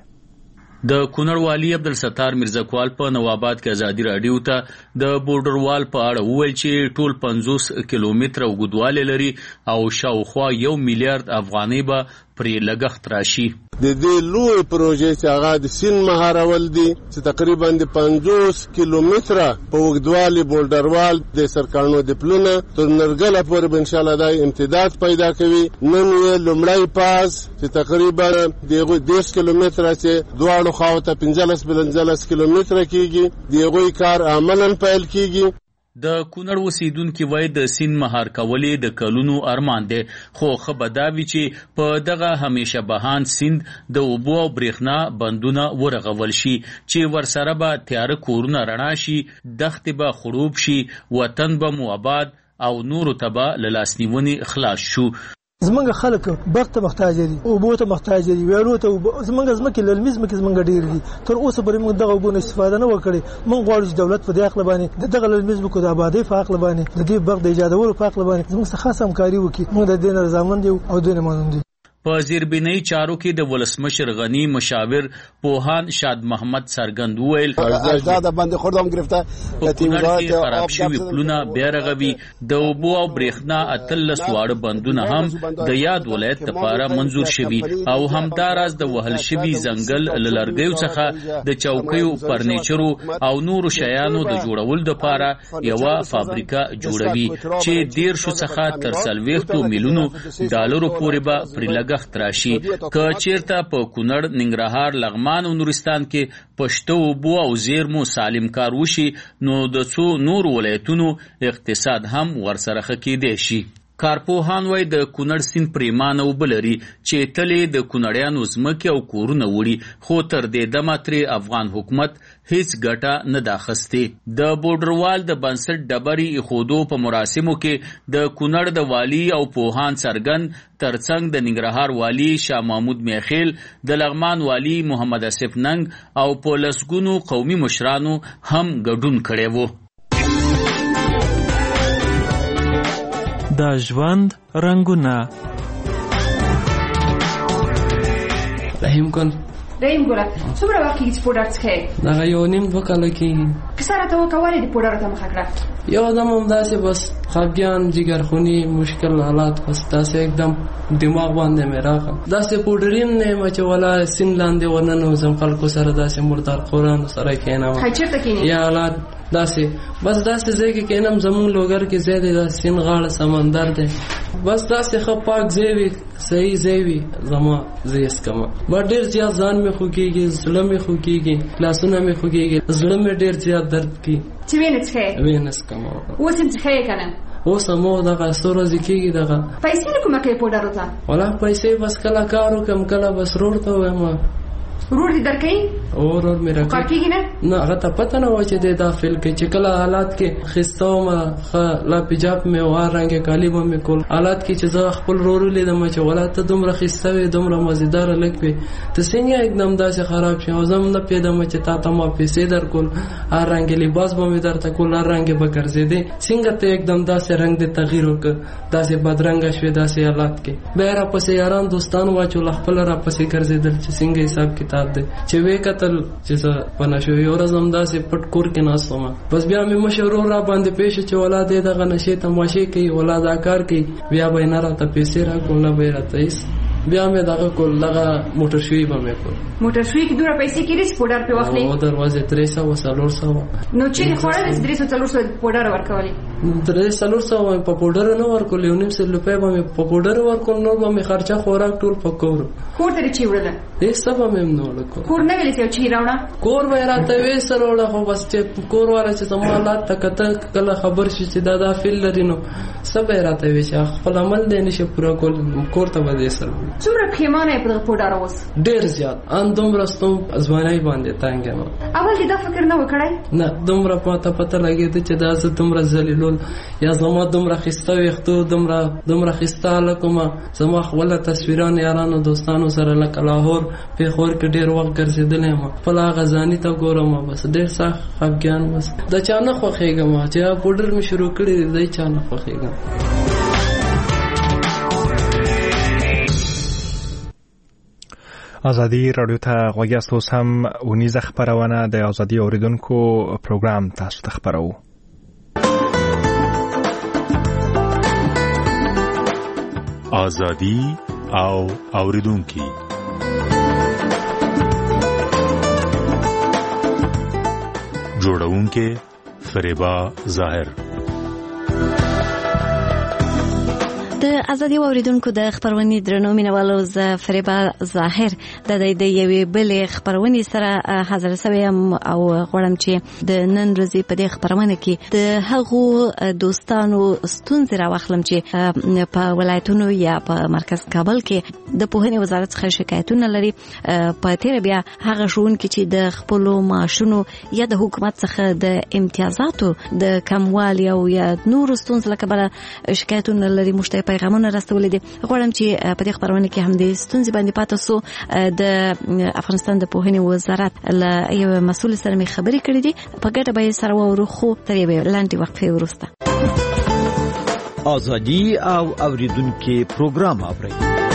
د کونړ والي عبدالستار میرزاکوال په نواباد کې ازادي راډیو ته د بورډروال په اړه وویل چې ټول پنځوس کیلومتره اوږدوالی لري او شاوخوا یو میلیارډ افغانۍ به پرې لګښت راشي. د دې لوی پروژې چې هغه د سیند مهارول دي چې تقریبا د پنځوس کیلومتره په اوږدوالي بولډروال د سرکانو د پلونه تر نرګله پورې به انشاءالله دا امتداد پیدا کوي. نن یې لومړی پاس چې تقریبا د هغوی دېرش کیلومتره چې دواړو خواو ته پنځلس پنځلس کیلومتره کېږي د هغوی کار عملاً پیل کېږي. د کونړ اوسیدونکي وایي د سیند مهار کولې د کلونو ارمان دی، خو ښه به دا وي چې په دغه همیشه بهان سیند د اوبو او برېښنا بندونه ورغول شي چې ورسره به تیاره کورونه رڼا شي، دښتې به خړوب شي، وطن به مو آباد او نورو ته به له لاسنیونې خلاص شو. زمونږ خلک برق ته محتاج دي، اوبو ته محتاج دي، ویالو ته. زمونږ ځمکې للمي ځمکې زمونږ ډېر دي، تر اوسه پورې موږ دغه اوبو نه استفاده نه وکړې. موږ غواړو چې دولت په دې عقل باندې د دغه للمي ځمکو د آبادۍ په عقل باندې د دې برق د ایجادولو په عقل باندې زموږ څخه خاصه همکاري وکړي. موږ د دې نه رضامند یو او دوی نه منندوی. په زیربنای چارو کې د ولسمشر غنی مشاور پوهان شاد محمد سرګند وویل اجداد باندې خوردم گرفته لتیمزات خراب شوی پلونه بیا رغوي. د اوبو او برېښنا اتلس واړه بندونه هم د یاد ولایت لپاره منظور شوي او همداراز د وهل شوي ځنګل له لرګیو څخه د چوکیو، فرنیچرو او نورو شیانو د جوړولو لپاره یوه فابریکه جوړوي چې دیرشو څخه تر څلوېښتو میلیونو ډالرو پورې به پرې لګښت راشي. که چیرته په کونړ، ننګرهار، لغمان او نورستان کې پشته اوبو او زیرمو سالم کار وشي نو د څو نور ولایتونو اقتصاد هم ورسره ښه کېدی شي. کارپوهان وایي د کونړ سیند پریمانه اوبه لري چې تلې د کونړیانو ځمکې او کورونه وړي، خو تر دې دمه ترې افغان حکومت هیڅ ګټه نه ده اخیستې. د بورډروال د بنسټ ډبرې ایښودو په مراسمو کې د کونړ د والي او پوهان څرګند ترڅنګ د ننګرهار والي شاه محمود میخیل، د لغمان والي محمد اسف ننګ او په لسګونو قومي مشرانو هم ګډون کړی و. د ژوند رنگونه. رحیم کن رحیم ګوره څومره وخت کېږي چې پوډر څښې؟ دغه یو نیم دوه کاله کېږي. کیسه راته وکړه ولې دې پوډرو ته مخه کړه؟ یو دم همداسې بس خفګان، جګرخوني، مشکل حالات، بس داسې एकदम دماغ باندې مې راغله. داسې پوډریم نه یم چې ولا سیند لاندې ورننوځم خلکو سره داسې مردار قرانو سره کښېنم. ښه چېرته کښېنې؟ یا حالات داسې بس داسې ځای کې کښېنم. زمونږ لوګر کې ځای دی، دا سیند غاړه سمندر دی، بس داسې ښه پاک ځای وي، صحیح ځای وي، زما زه یې څکمه. بس ډېر زیات ځان مې خوږېږي، زړه مې خوږېږي، لاسونه مې خوږېږي، زړه مې ډېر زیات درد کوي چې وینې څښې؟ وینې څکم. اوس هم څښې که نه؟ اوس هم دغه څو ورځې کېږي. دغه پیسې نه کومه کوې پوډرو ته؟ والله پیسې بس کله کار وکړم، کله بس روډ ته ووایم ورور دې درکې او ورور مې راکې کار کېږي نه نه هغه ته پته نه و چې د داخل کې چې کله حالات کې خسته وم ښه لا پجاب مې وار رنګې کالي به مې کول حالات کې چې زه خپل ورور لیدم چې ولا ته دومره خسته وې دومره مزیداره لږ وې ته څنګه एकदम داسې خراب شې او زه هم نه پوهېدم چې تا ته ما پیسې درکول هر رنګې لباس به مې درته کول هر رنګې به ګرځېدې څنګه ته एकदम داسې رنګ دې تغییر وکړ داسې بدرنګه شوې داسې حالات کې بیا راپسې یاران دوستان واچول خپله راپسې ګرځېدل چې څنګه حساب کتاب دی چې ویې کتل چې زه په نشو یو ورځ هم داسې پټ کور کې ناست وم بس بیا مې مشر ورور را باندې پیښ چې ولا دې دغه نشې تماشې کوي ولا دا کار کوي بیا به یې نه راته پیسې راکول نه به یې راته هېڅ بیا مې دغه کول دغه موټر شوي به مې کول موټر شوي کې دومره پیسې کېدې چې پوډر پرې واخلې او دروازې درې سوه څلور سوه نو چیرې خوړلې چې درې سوه څلور سوه پوډر ورکولې درې څلور سوه مې په پوډر نه ورکول یو نیم سل روپۍ به مې په پوډر ورکول نور به مې خرچه خوراک ټول په کور کور ته دې چې وړله هېڅ څه به مې هم نه وړه کور نه ویلې چې یو راوړه کور به یې راته ویسه راوړه خو بس چې کور والا چې زما حالات ته کته کله خبر شي چې دا دا فیل لري نو څه به یې راته وی چې خپل عمل دی نشي پوره کول کور ته به دې سره څومره پښیمانه یې په پوډر اوس ډېر زیات ان دومره ستوم ځوانۍ باندې تنګ یم اول دې دا فکر نه و کړی نه دومره ماته پته لګېده چې دا زه دومره ذلیلول یا زما دومره ښایسته ویښتو دومره دومره ښایسته هلک ومه زما خپله تصویران یارانو دوستانو سره لکه لاهور پېښور کې ډېر وخت ګرځېدلی یم خپله هغه ځاني ته ګورم بس ډېر سخت خفګان بس د چا نه خوښېږم چې هغه پوډر مې شروع کړي دی دی چا نه خوښېږم ازادي رادیو ته غوږ یاست. اوس هم اونیزه خپرونه د ازادي اوریدونکو پروګرام تاسو ته خپروو. ازادي او اوریدونکي جوړونکي فریبا ظاهر. د ازادي اوریدونکو د خبرونې درنو مینوالو ز فریبا ظاهر د د یوې بلې خبرونې سره حاضر شوم او غواړم چې د نن ورځې په دې خبرونه کې د هغو دوستانو ستونزې راوخلم چې په ولایتونو یا په مرکز کابل کې د پوهنې وزارت څخه شکایتونه لري په تیر بیا هغه ښوونکي چې د خپل معاشونو یا د حکومت څخه د امتیازاتو د کموالي او یا نور ستونزې لکه بل شکایتونه لري مشته پیغامونه راستولې دي. غواړم چې په دې خبرونه کې هم د ستونزې باندې پاتې سو. د افغانستان د پوهنې وزارت له یو مسؤل سره مې خبرې کړې دي په ګډه به سره ورخو تر یوې لنډې وقفې وروسته. ازادي او اوریدونکو پروګرام اوري.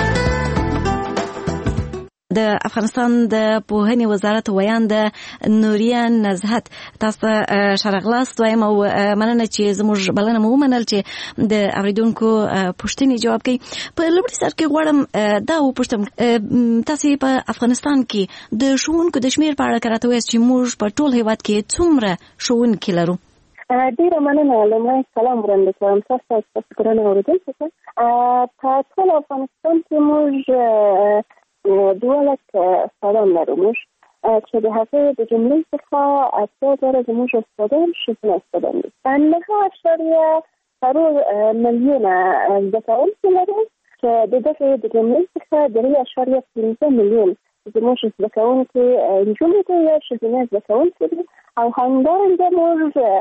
د افغانستان د پوهنې وزارت ویان د نوریا نزهت تاسو شرغلاست وایم او مننه چې زموږ بلنه مو ومنل چې د اوریدونکو پوښتنې جواب کړي. په لومړي سر کې غواړم دا وپوښتم تاسو په افغانستان کې د ښوونکو د شمیر په اړه راته وایئ چې موږ په ټول هیواد کې څومره ښوونکي لرو؟ ډیره مننه. لومړی سلام وړاندې کوم تاسو ته ګرانه اوریدونکو. په ټول افغانستان کې موږ دولت استادان لرو موږ چې د هغې د جملې څخه اتیا زره زموږ استادان ښځینه استادان دي. نهه اعشاریه څلور میلیونه زده کوونکي لرو چې د دغې د جملې څخه درې اعشاریه پنځه میلیون زموږ زده کوونکي نجونې دي یا ښځینه زده کوونکي دي او همدارنګه موږ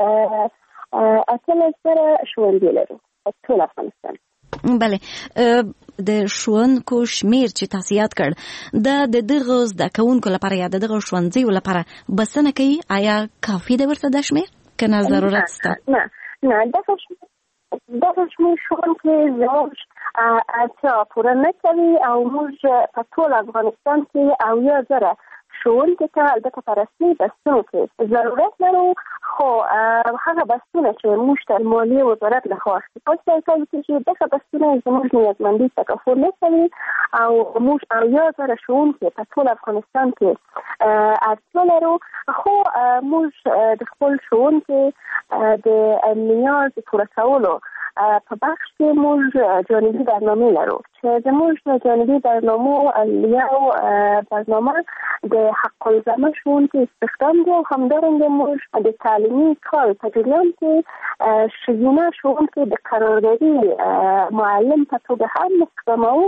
اتلس زره ښوونځي لرو په ټول افغانستان. بله د ښوونکو شمیر چې تاسو یاد کړ دا د دغه زده کوونکو لپاره یا د دغه ښوونځیو لپاره بسنه کوي آیا کافي دی ورته د شمیر که نه ضرورت شته؟ نه نه دغه دغه شمیر ښوونکي زموږ اړتیا پوره نه کوي او موږ په ټول افغانستان کې اویا زره ښوونکي ته البته په رسمي بسونو کې ضرورت لرو خو هغه بسونه چې موږ ته مالیې وزارت لخوا اخلي په دې کې چې دغه بسونه زموږ نیازمندي تکفل نه کوي او موږ اویا زره ښوونکي په ټول افغانستان کې اړتیا لرو خو موږ د خپل ښوونکي د نیاز پوره کولو په بخش کې موږ جانبي برنامه لرو چې زموږ جانبي برنامه یو برنامه د حق الزامه ښوونکي استخدام دی او همدارنګه موږ د تعلیمي کال په جریان کې ښځینه ښوونکي د قراردادي معلم په توګه هم استخداموو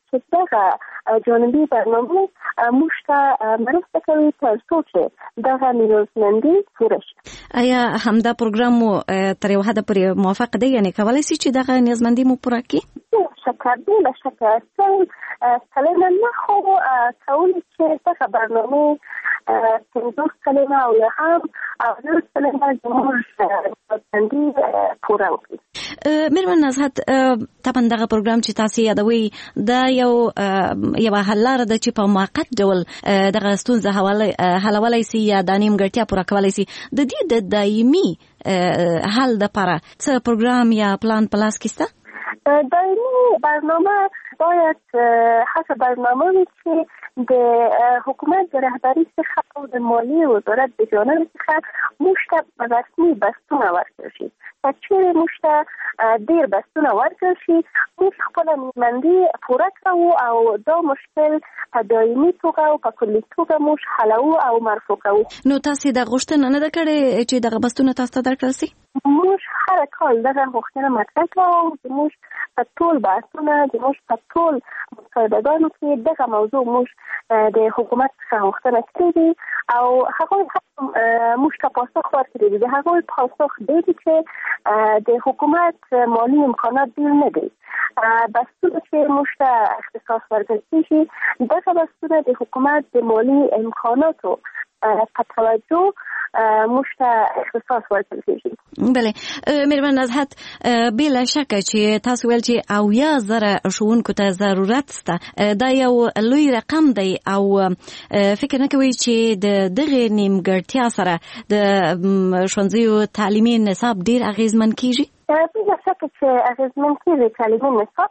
چې دغه جانبي برنامه موږ ته مرسته کوي تر څو چې دغه نیازمندي پوره شي. آیا همدا پروګرام مو تر یو حده پورې موافق دی، یعنی کولای شي چې دغه نیازمندي مو پوره کړي؟ شکر بلا شکر څنګه کلمه نه خو کولی چې دغه برنامه پنځوس کلمه او یا هم اویا کلمه زموږ نیازمندي پوره وکړي. میرمن نزهت، طبعا دغه پروګرام چې تاسو یادوي دا یو یو حل لاره ده چې په موقت ډول دغه ستونزه حلولای شي یا د نیمګړتیا پوره کولای شي. د دې د دایمي حل لپاره څه پروګرام یا پلان په لاس کې شته؟ دایمي برنامه باید هغه برنامه وي چې د حکومت د رهبري څخه او د مالیې وزارت د جانب څخه موږ ته رسمي بستونه ورکړل شي. چې موږ ته ډېر بستونه ورکړل شي، موږ خپله نیازمندي پوره کوو او دا مشکل په دایمي توګه او په کلي توګه موږ حلوو او مرفوع کوو. نو تاسو د غوښتنه نه ده کړې چې دغه بستونه تاسو ته درکړل شي؟ موږ هر کال دغه غوښتنه مطرح کوو. موږ په ټول بحثونه زموږ په ټول مصاحبهګانو کې دغه موضوع موږ د حکومت څخه غوښتنه کړې دي او هغوی هم موږ ته پاسخ ورکړی دی. د هغوی پاسخ دی چې د حکومت مالی امکانات ډېر نه دي. بستونه چې موږ ته اختصاص ورکړل شي، دغه بستونه د حکومت د مالی امکاناتو په توجه موږ ته اختصاص ورکړل شي. بله میرمن نزهت، بلا شکه چې تاسو ویل چې اویا زره ښوونکو ته ضرورت شته، دا یو لوی رقم دی او فکر نه کوئ چې د دغې نیمګړتیا سره د ښوونځیو تعلیمي نصاب ډېر اغېزمن کیږي؟ بلا شکه چې اغېزمن کیږي تعلیمي نصاب.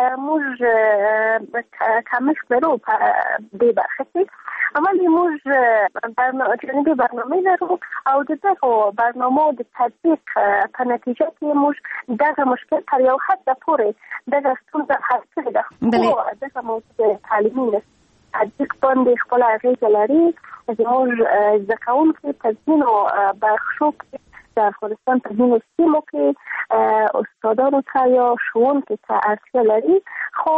موږ کمښت لرو په دې برخه کې، ولی موږ جانبي برنامه لرو او د دغو برنامو د تطبیق په نتیجه کې موږ دغه مشکل تر یو حد پورې دغه ستونزه حل کړې ده. خو دغه موضوع تعلیمي تطبیق باندې خپله اغېزه لري. زموږ زده کوونکي په ځینو برخو کې د افغانستان په ځینو سیمو کې استادانو ته یا ښوونکو ته اړتیا لري، خو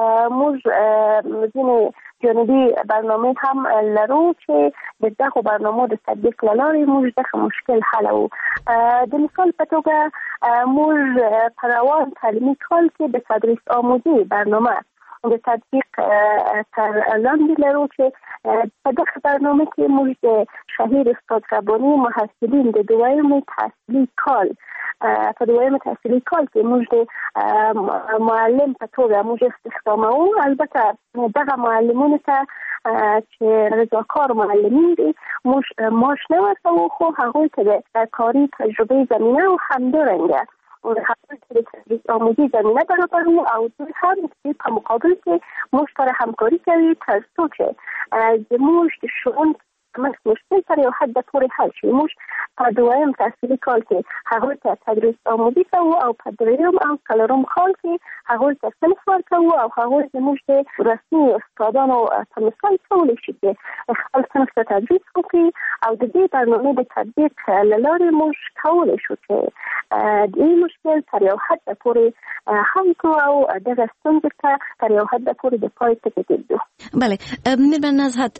موږ ځینې جانبي برنامه هم لرو چې د دغو برنامو د تطبیق له لارې موږ دغه مشکل حلوو. د مثال په توګه موږ په روان تعلیمي کال کې د تدریس آموزي برنامه د تطبیق تر لاندې لرو چې په دغه برنامه کې موږ د شهیر استاد رباني محصلین د دویم تحصیلي کال په دویم تحصیلي کال کې موږ د معلم په توګه موږ استخداموو. البته دغه معلمونو ته چې رضاکار معلمین دي موږ معاش نه ورکوو، خو هغوی ته د کاري تجربې زمینه او همدارنګه او د هغوی ته د تدریس آموزي زمینه برابروو او دوی هم په مقابل کې موږ سره همکاري کوي تر څو چې زموږ د ښوونکو مشکل تر یو حد پورې حل شي. موږ په دویم تحصیلي کال کې هغوی ته تدریس آموزي کوو او په دریم او څلورم کال کې هغوی ته صنف ورکوو او هغوی زموږ د رسمي استادانو په مثال کولی شي چې خپل صنف ته تدریس وکړي او د دې برنامې د تطبیق له لارې موږ کولی شو چې دې مشکل تر یو حد پورې حل کړو او دغه ستونزې ته تر یو حد پورې د پای ته ورسوو. بله میرمن نزهت،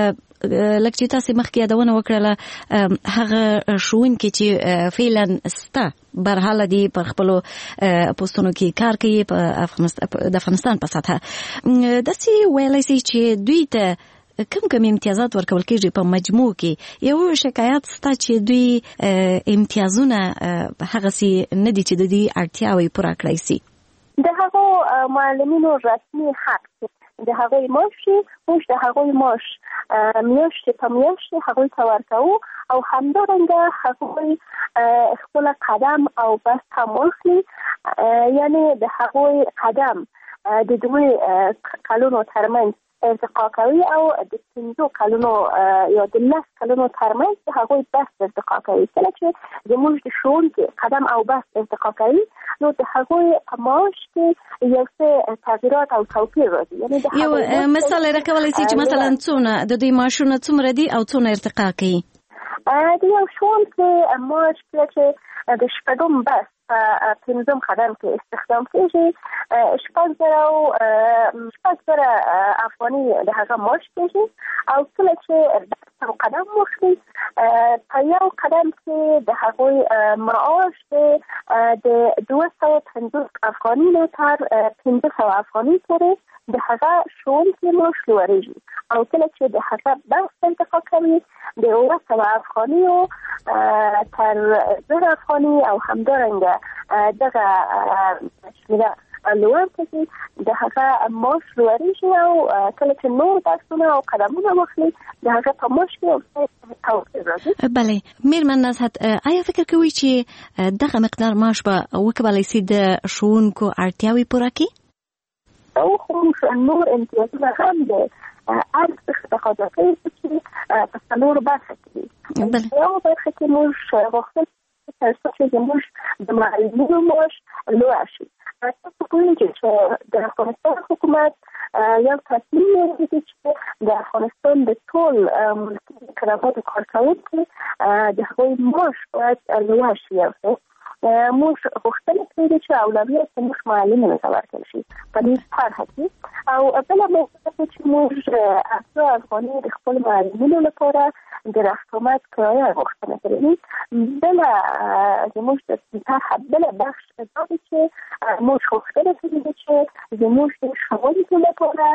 لکه چې تاسو مخکې یادونه وکړله هغه ښوونکي چې فعلا سته برحاله دي په خپلو پوسټونو کې کار کوي په د افغانستان په سطحه، داسې ویلی شي چې دوی ته کم کم امتیازات ورکول کېږي په مجموع کې. یو شکایت سته چې دوی امتیازونه هغسې نه دي چې د دې اړتیاوې پوره کړی شي. د هغو معلمینو رسمي حق د هغوی معاش موږ د هغوی معاش میاشتې په میاشتې هغوی ته ورکوو او همدارنګه هغوی خپل قدم او بست هم واخلي، یعنی د هغوی قدم د دوی کلونو ترمنځ ارتقا کوي او د پنځو کلونو یا د لس کلونو ترمنځ د هغوی بست ارتقا کوي. کله چې زموږ د ښوونکي قدم او بست ارتقا کوي نو د هغوی په معاش کې یو څه تغییرات او توپیر راځي. یو مثال راکولی شي چې مثلا څونه د دوی معاشونه څومره دي او څونه ارتقا کوي؟ د یو ښوونکي معاش کله چې د شپږم بست په پنځم قدم کې استخدام کېږي شپږ زره شپږ زره افغاني د هغه معاش کېږي او کله چې دغه قدم واخلي په یو قدم کې د هغوی معاش د دوه سوه پنځوس افغاني نه تر پنځه سوه افغاني پورې د هغه ښوونکي معاش لوړېږي او کله چې د هغه بست انتخاب کوي د اوه سوه افغانیو تر زر افغاني او همدارنګه دغه شمیره لوړ کړي د هغه معاش لوړېږي او کله چې نور درسونه او قدمونه واخلي د هغه په معاش کې توپیر راځي. بله میرمن نزهت آیا فکر کوئ چې دغه مقدار معاش به وکولی سي د ښوونکو اړتیاوې پوره کړي؟ او خو نور امتیازونه هم د ارزښت تقاضا کوي چې په څلورو برخه کې دي. یو برخه کې موږ غوښتل تر څو چې زموږ د معلمینو معاش لوړ شي. تاسو پوهیږئ چې د افغانستان حکومت یو تصمیم لري چې د افغانستان د ټول ملکي کارګرانو کارکوونکي د هغوی معاش باید لوړ شي. موږ غوښتنه کړې چې اولویت زموږ معلمینو ته ورکړل شي په دې طرحه کې او بله موضوع چې موږ اتو افغاني د خپلو معلمینو لپاره د رحمت کرایه غوښتنه کړې. بله زموږ د طرحه بله بخش دا دی چې موږ غوښتنه کړې ده چې زموږ د ښوونکو لپاره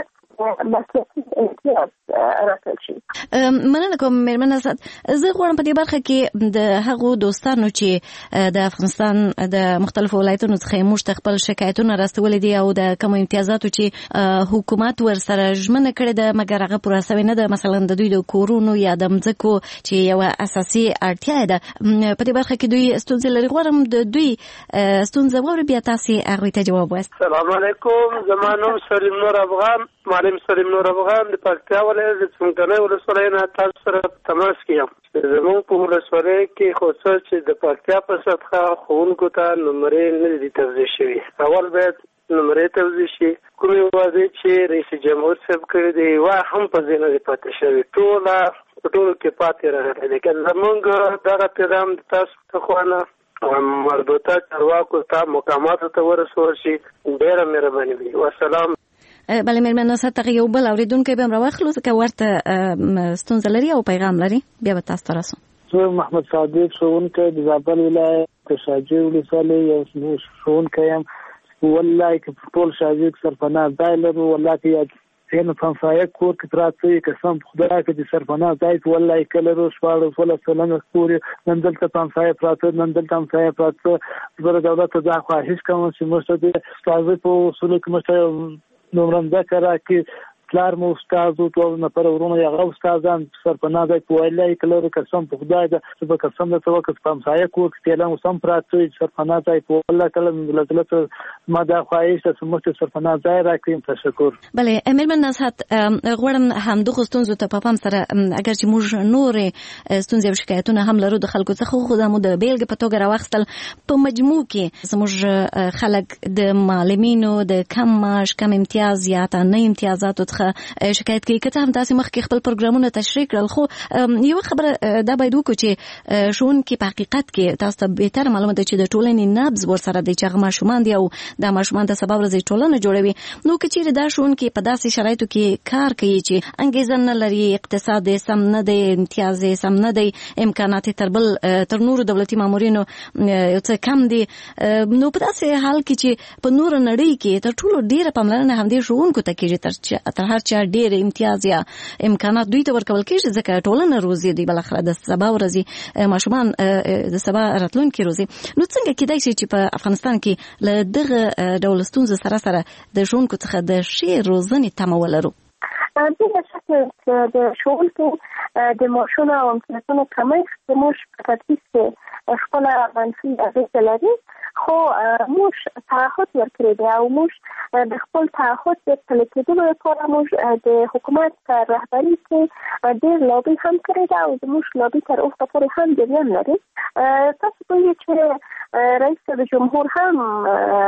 مسلکي امتیاز راکړل شي. مننه کوم میرمن نزهت. زه غواړم په دې برخه کې د هغو دوستانو چې د افغانستان د مختلفو ولایتونو څخه موږ ته خپل شکایتونه راستولي دي او د کوم امتیازاتو چې حکومت ورسره ژمنه کړې ده مګر هغه پوره سوی نه ده، مثلا د دوی د کورونو یا د مځکو چې یوه اساسي اړتیا ده، په دې برخه کې دوی ستونزې لري. غواړم د دوی ستونزه واورئ بیا تاسې هغوی ته جواب وایاست. سلام علیکم، زما نوم سلیم نور افغان، معلم سلیم نور افغان د پکتیا ولایت د څمکنیو ولسوالۍ نه تاسو سره تماس کې یم. زموږ په ولسوالۍ کې خو څه چې د پکتیا په سطحه ښوونکو ته نمرې نه دي توزیع شوي. اول باید نمرې توزیع شي. کومې وعدې چې رئیس جمهور صاحب کړي دي یوه هم په ځای نه دي پاتې شوي، ټوله په ټولو کې پاتې راغلی دی. که زموږ دغه پیغام د تاسو تخوا نه مربوطه چارواکو ته مقاماتو ته ورسول شي ډېره مهرباني وي. والسلام. بله میرمن نزهت، هغه یو بل اورېدونکی به هم راواخلو ځکه ورته ستونزه لري او پیغام لري، بیا به تاسو ته رسو. زه محمد صادق ښوونکی د زابل ولایت د شاجوی ولسوالۍ یو ښوونکی یم. والله که په ټول شاجوی کې سرپناه ځای لرو، والله که یعنې په همسایه کور کې پراته وي، قسم په خدای که د سرپناه ځای والله که لرو شپاړس اوولس سلنه کور نن دلته په همسایه پراته نن دلته همسایه پراته. زه د دولت ته دا خواهش کوم چې موږ ته د استازي په اصولو کې موږ ته نمره مځکه راکړي. پلار مو استاد و، دوه نفره ورونه یې هغه استادان سرپناه ځای په والله که لرو، قسم په خدای ده چې به قسم درته وکړه په همسایه کور کې تېله اوس هم پراته وي سرپناه ځای په والله کله له زړه څخه ما دا خواهش ده چې موږ ته سرپناه ځای راکړي. تشکر. بله میرمن نزهت، غواړم همدغو ستونزو ته په پام سره اگر چې موږ نورې ستونزې او شکایتونه هم لرو د خلکو څخه، خو دا مو د بیلګې په توګه راواخیستل. په مجموع کې زموږ خلک د معلمینو د کم معاش، کم امتیاز یا حتی نه امتیازاتو څخه شکایت کوي. که څه هم تاسې مخکې خپل پروګرامونه تشریح کړل، خو یوه خبره دا باید وکړو چې ښوونکي په حقیقت کې تاسو ته بهتره معلومه ده چې د ټولنې نبض ورسره دی چې هغه ماشومان دي او دا ماشومان د سبا ورځې ټولنه جوړوي. نو که چیرې دا ښوونکي په داسې شرایطو کې کار کوي چې انګېزه نه لري، اقتصاد یې سم نه دی، امتیاز یې سم نه دی، امکانات یې تر بل تر نورو دولتي مامورینو یو څه کم دي، نو په داسې حال کې چې په نوره نړۍ کې تر ټولو ډېره پاملرنه همدې ښوونکو ته کېږي تر هر چا ډېر امتیاز یا امکانات دوی ته ورکول کېږي ځکه ټولنه روزي دوی بالاخره د سبا ورځې ماشومان د سبا راتلونکي روزي. نو څنګه کېدای شي چې په افغانستان کې له دغه ډول ستونزو سره سره د ښوونکو څخه د ښې روزنې تمه ولرو؟ بلا شک د ښوونکو د معاشونو او امتیازونو کمښت زموږ په تدریس کې خپله منفي اغېزه لري، خو موږ تعهد ورکړی دی او موږ د خپل تعهد د پلي کېدلو لپاره موږ د حکومت په رهبري کې ډېر لابي هم کړې ده او زموږ لابي تر اوسه پورې هم جریان لري. تاسو پوهیږئ چې رئیس جمهور هم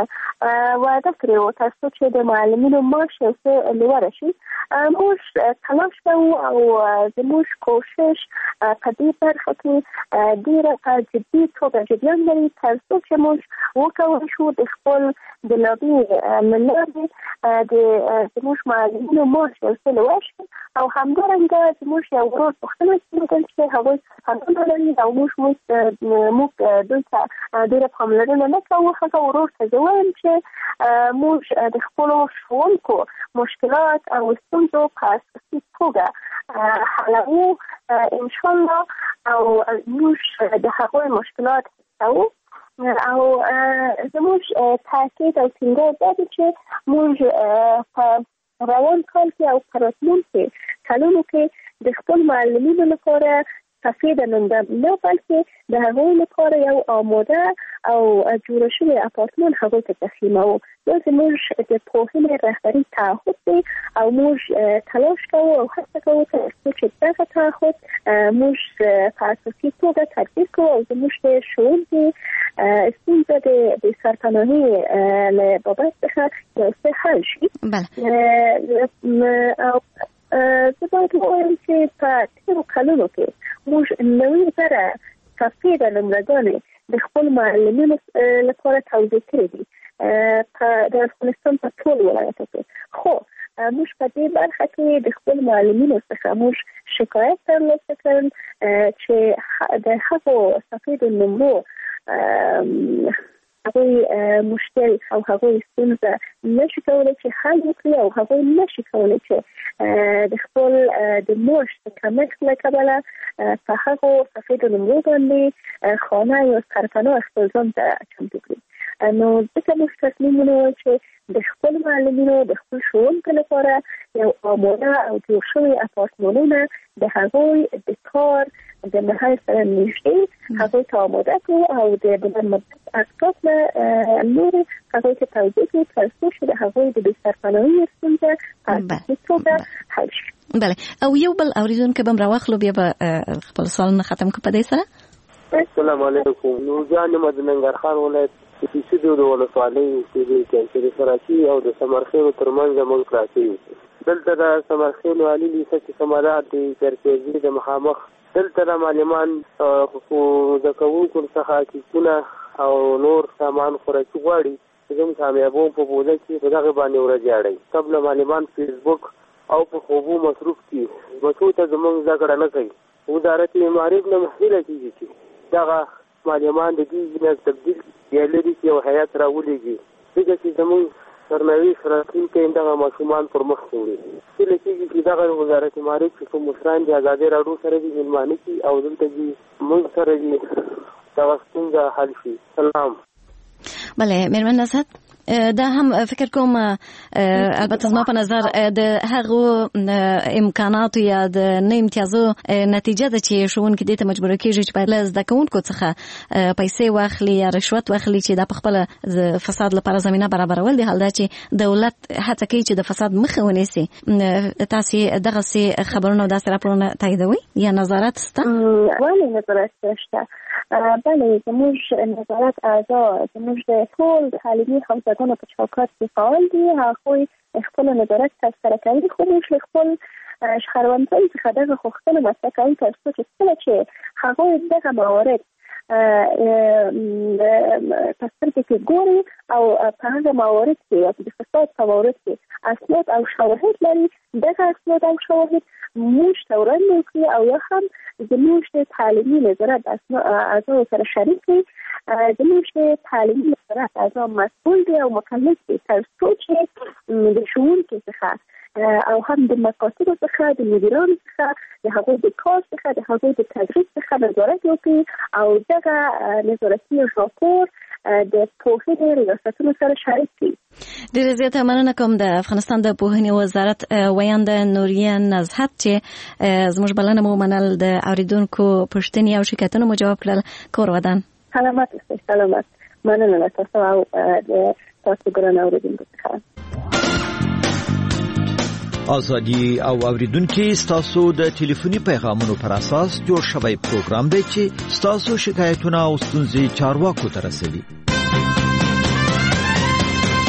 وعده کړې وه تر څو چې د معلمینو معاش یو څه لوړه شي. موږ تلاش کوو او زموږ کوشش په دې برخه کې ډېره په جدي توګه جریان لري تر څو چې موږ وکولی شو د خپل د لابي له لارې د زموږ معلمینو معاش یو څه لوړ شي او همدارنګه زموږ یو ورور پوښتنه وکړل چې هغوی قانون لري او موږ موږ دوی ته ډېره پاملرنه نه کوو. هغه ورور ته زه وایم چې موږ د خپلو ښوونکو مشکلات او ستونزو په اساسي توګه حلوو انشاءالله او موږ د هغوی مشکلات حلوو او زموږ تاکید او ټینګار دا دی چې موږ په روان کال کې او په راتلونکي کلونو کې د خپل معلمینو لپاره تفید ننده نه بلکې د هغوی لپاره یو آماده او جوړ شوی اپارتمان هغوی ته تسلیموو. دا زموږ د پوهنې رهبري تعهد دی او موږ تلاش کوو او هڅه کوو تر څو چې دغه تعهد موږ په اساسي توګه تطبیق کوو او زموږ د ښوونکي ستونزه د سرپناهي له بابت څخه یو څه حل شي. او زه باید ووایم چې په تېرو کلونو کې موږ نوي زره سفید نمرګانې د خپل معلمینو لپاره توضیح کړي دي د افغانستان په ټول ولایتو کې. خو موږ په دې برخه کې د خپل معلمینو څخه موږ شکایت ترلاسه کړل چې د هغو سفیدو نمرو هغوی مشکل او هغوی ستونزه نشي کولی چې حل وکړي او هغوی نشي کولی چې د خپل د معاش د کمښت له کبله په هغو سفیدو نمرو باندې خانه یا سرپناه خپل ځان ته چمتو کړي. نو ځکه موږ تصمیم ونیول چې د خپل معلمینو د خپل ښوونکو لپاره یو آماده او جوړ شوي اپارتمانونه د هغوی د کار د محل سره نږدې هغوی ته آماده کړو او د بلند مدت اسناد له لورې هغوی ته توضیح کړو تر څو چې د هغوی د بې سرپناهي ستونزه په اساسي توګه حل شي. بله او یو بل اورېدونکی به م راواخلو بیا به خپل سوالونه ختم کړو په دې سره. السلام علیکم. نورجان یم د ننګرهار ولایت سیسیدو د ولسوالۍ اوسېدونکی چې د سراچي او د سمرخیلو ترمنځ موږ پراته یو. دلته د سمرخیلو عالي لیسه چې سمادات د چرکیزي د مخامخ دلته د معلمان د کوونکو څخه کیسونه او نور سامان خوراکي غواړي چې زموږ کامیابوم په بوده کې په دغه باندې ورځ اړوي. قبل معلمان فیسبوک او په خوبو مصروف دي بچو ته زموږ زده کړه نه کوي. وزارت معارف نه محیله کېږي چې دغه معلمان د دې نه تبدیل یا لري چې یو هیات راولېږي ځکه چې زموږ سرنوشت راتلونکی دغه ماشومان پر مخ وړي. هیله کېږي چې دغه وزارت معارف چې کوم مشران د ازادۍ راډیو سره دي مېلمانه کړي او دلته دي موږ سره دي دغه ستونزه حل شي. سلام. بله مېرمن نصحت دا هم فکر کوم البته زما په نظر د هغو امکاناتو یا د نه امتیازو نتیجه ده چې ښوونکي دې ته مجبور کېږي چې باید له زده کوونکو څخه پیسې واخلي یا رشوت واخلي چې دا په خپله د فساد لپاره زمینه برابرول دي. حال دا چې دولت هڅه کوي چې د فساد مخه ونیسي. تاسې دغسې خبرونه او داسې راپورونه تاییدوئ یا نظارت شته؟ ولې نظارت شته؟ بله زموږ نظارت اعضا زموږ د ټول تعلیمي حوزهګانو په چوکاټ کې فعال دي. هغوی خپل نظارت ترسره کوي خو موږ له خپل شخړوندۍ څخه دغه غوښتنه مطرح کوو تر څو چې کله چې هغوی دغه موارد په سترګو کې ګوري او په هغه موارد کې یا د فساد په موارد کې اسناد او شواهد لري دغه اسناد او شواهد موږ ته وړاندې کړي او یا هم زموږ د تعلیمي نظارت اعضاو سره شریک دي. زموږ د تعلیمي نظارت اعضا مسئول دي او مکلف دي تر څو چې د ښوونکي څخه او هم د مکاتبو څخه د مدیرانو څخه د هغوی د کار څخه د هغوی د تدریس څخه نظارت وکړي او دغه نظارتي راپور د پوهنې ریاستونو سره شریک کړي. ډېره زیاته مننه کوم د افغانستان د پوهنې وزارت ویانده نوریه نزهت چې زموږ بلنه مو ومنل د اورېدونکو پوښتنې او شکایتونه مو جواب کړل. کور ودان. سلامت اوسئ. سلامت. مننه له تاسو او د تاسو ګران اورېدونکو څخه. ازادي او اوریدونکو ستاسو د ټلیفوني پیغامونو پر اساس جوړ شوی پروګرام دی چې ستاسو شکایتونه او ستونزې چارواکو ته رسوي.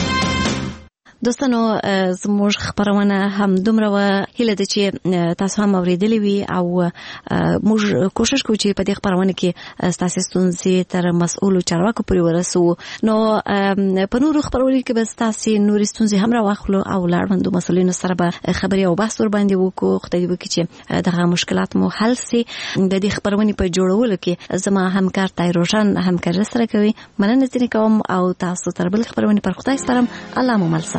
دوستانو زموږ خبرونه هم دومره و هیله ده چې تاسو هم اوریدلې وي او موږ کوشش کوو چې په دې خبرونه کې تاسو ستونزې تر مسؤلو چارواکو پورې ورسو. نو په نورو خبرونو کې به تاسو نورې ستونزې هم راوخلو او لاړوندو مسؤلینو سره به خبرې او بحث ور باندې وکړو. خدای دې وکړي چې دغه مشکلات مو حل سي. د دې خبرونې په جوړولو کې زما همکار تایروشان همکاري سره کوي. مننه ځینې کوم او تاسو تر بل خبرونې پر خدای سپارم. الله مو ملسه.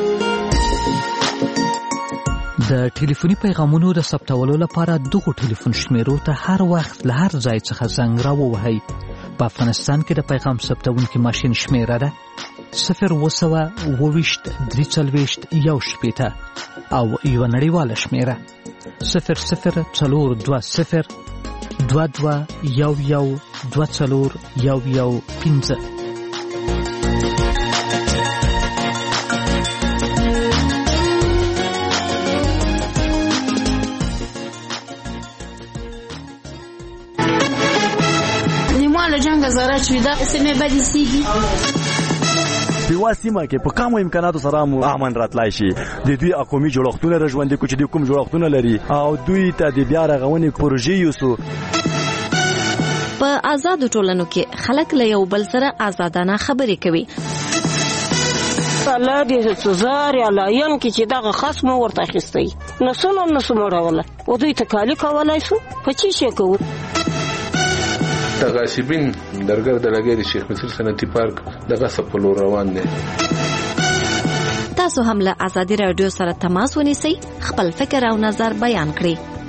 د ټلیفوني پیغامونو د ثبتولو لپاره دغه ټلیفون شمیرو ته هر وخت له هر ځای څخه زنګ راووهئ. په افغانستان کې د پیغام ثبتونکي ماشین شمیره ده صفر اوه سوه اوه ویشت درې څلوېښت یو شپېته او یوه نړیواله شمیره صفر صفر څلور دوه صفر دوه دوه یو یو دوه څلور یو یو پنځه. جنگ زره چې دا سمې بدې سیږي په واسمه کې په کومو امکاناتو سره مو امن راتلای شي. د دوی اقومي جوړښتونه رژوندې کوي چې د کوم جوړښتونه لري او دوی ته د بیا رغونې پروژې یوسو. په آزاد ټولنو کې خلک له یو بل سره آزادانه خبرې کوي. الله دې سزار یا لاین کې چې دغه خاص مو ورته اخیستی نو څنګه نو سموراوله او دوی ته کالی کولای شو په چی شي کوو. د غاصبین درګر د لګیری شیخ مصر صنعتي پارک دغه سپلو روان دي. تاسو هم له ازادي رادیو سره تماس ونیسئ، خپل فکر او نظر بیان کړئ.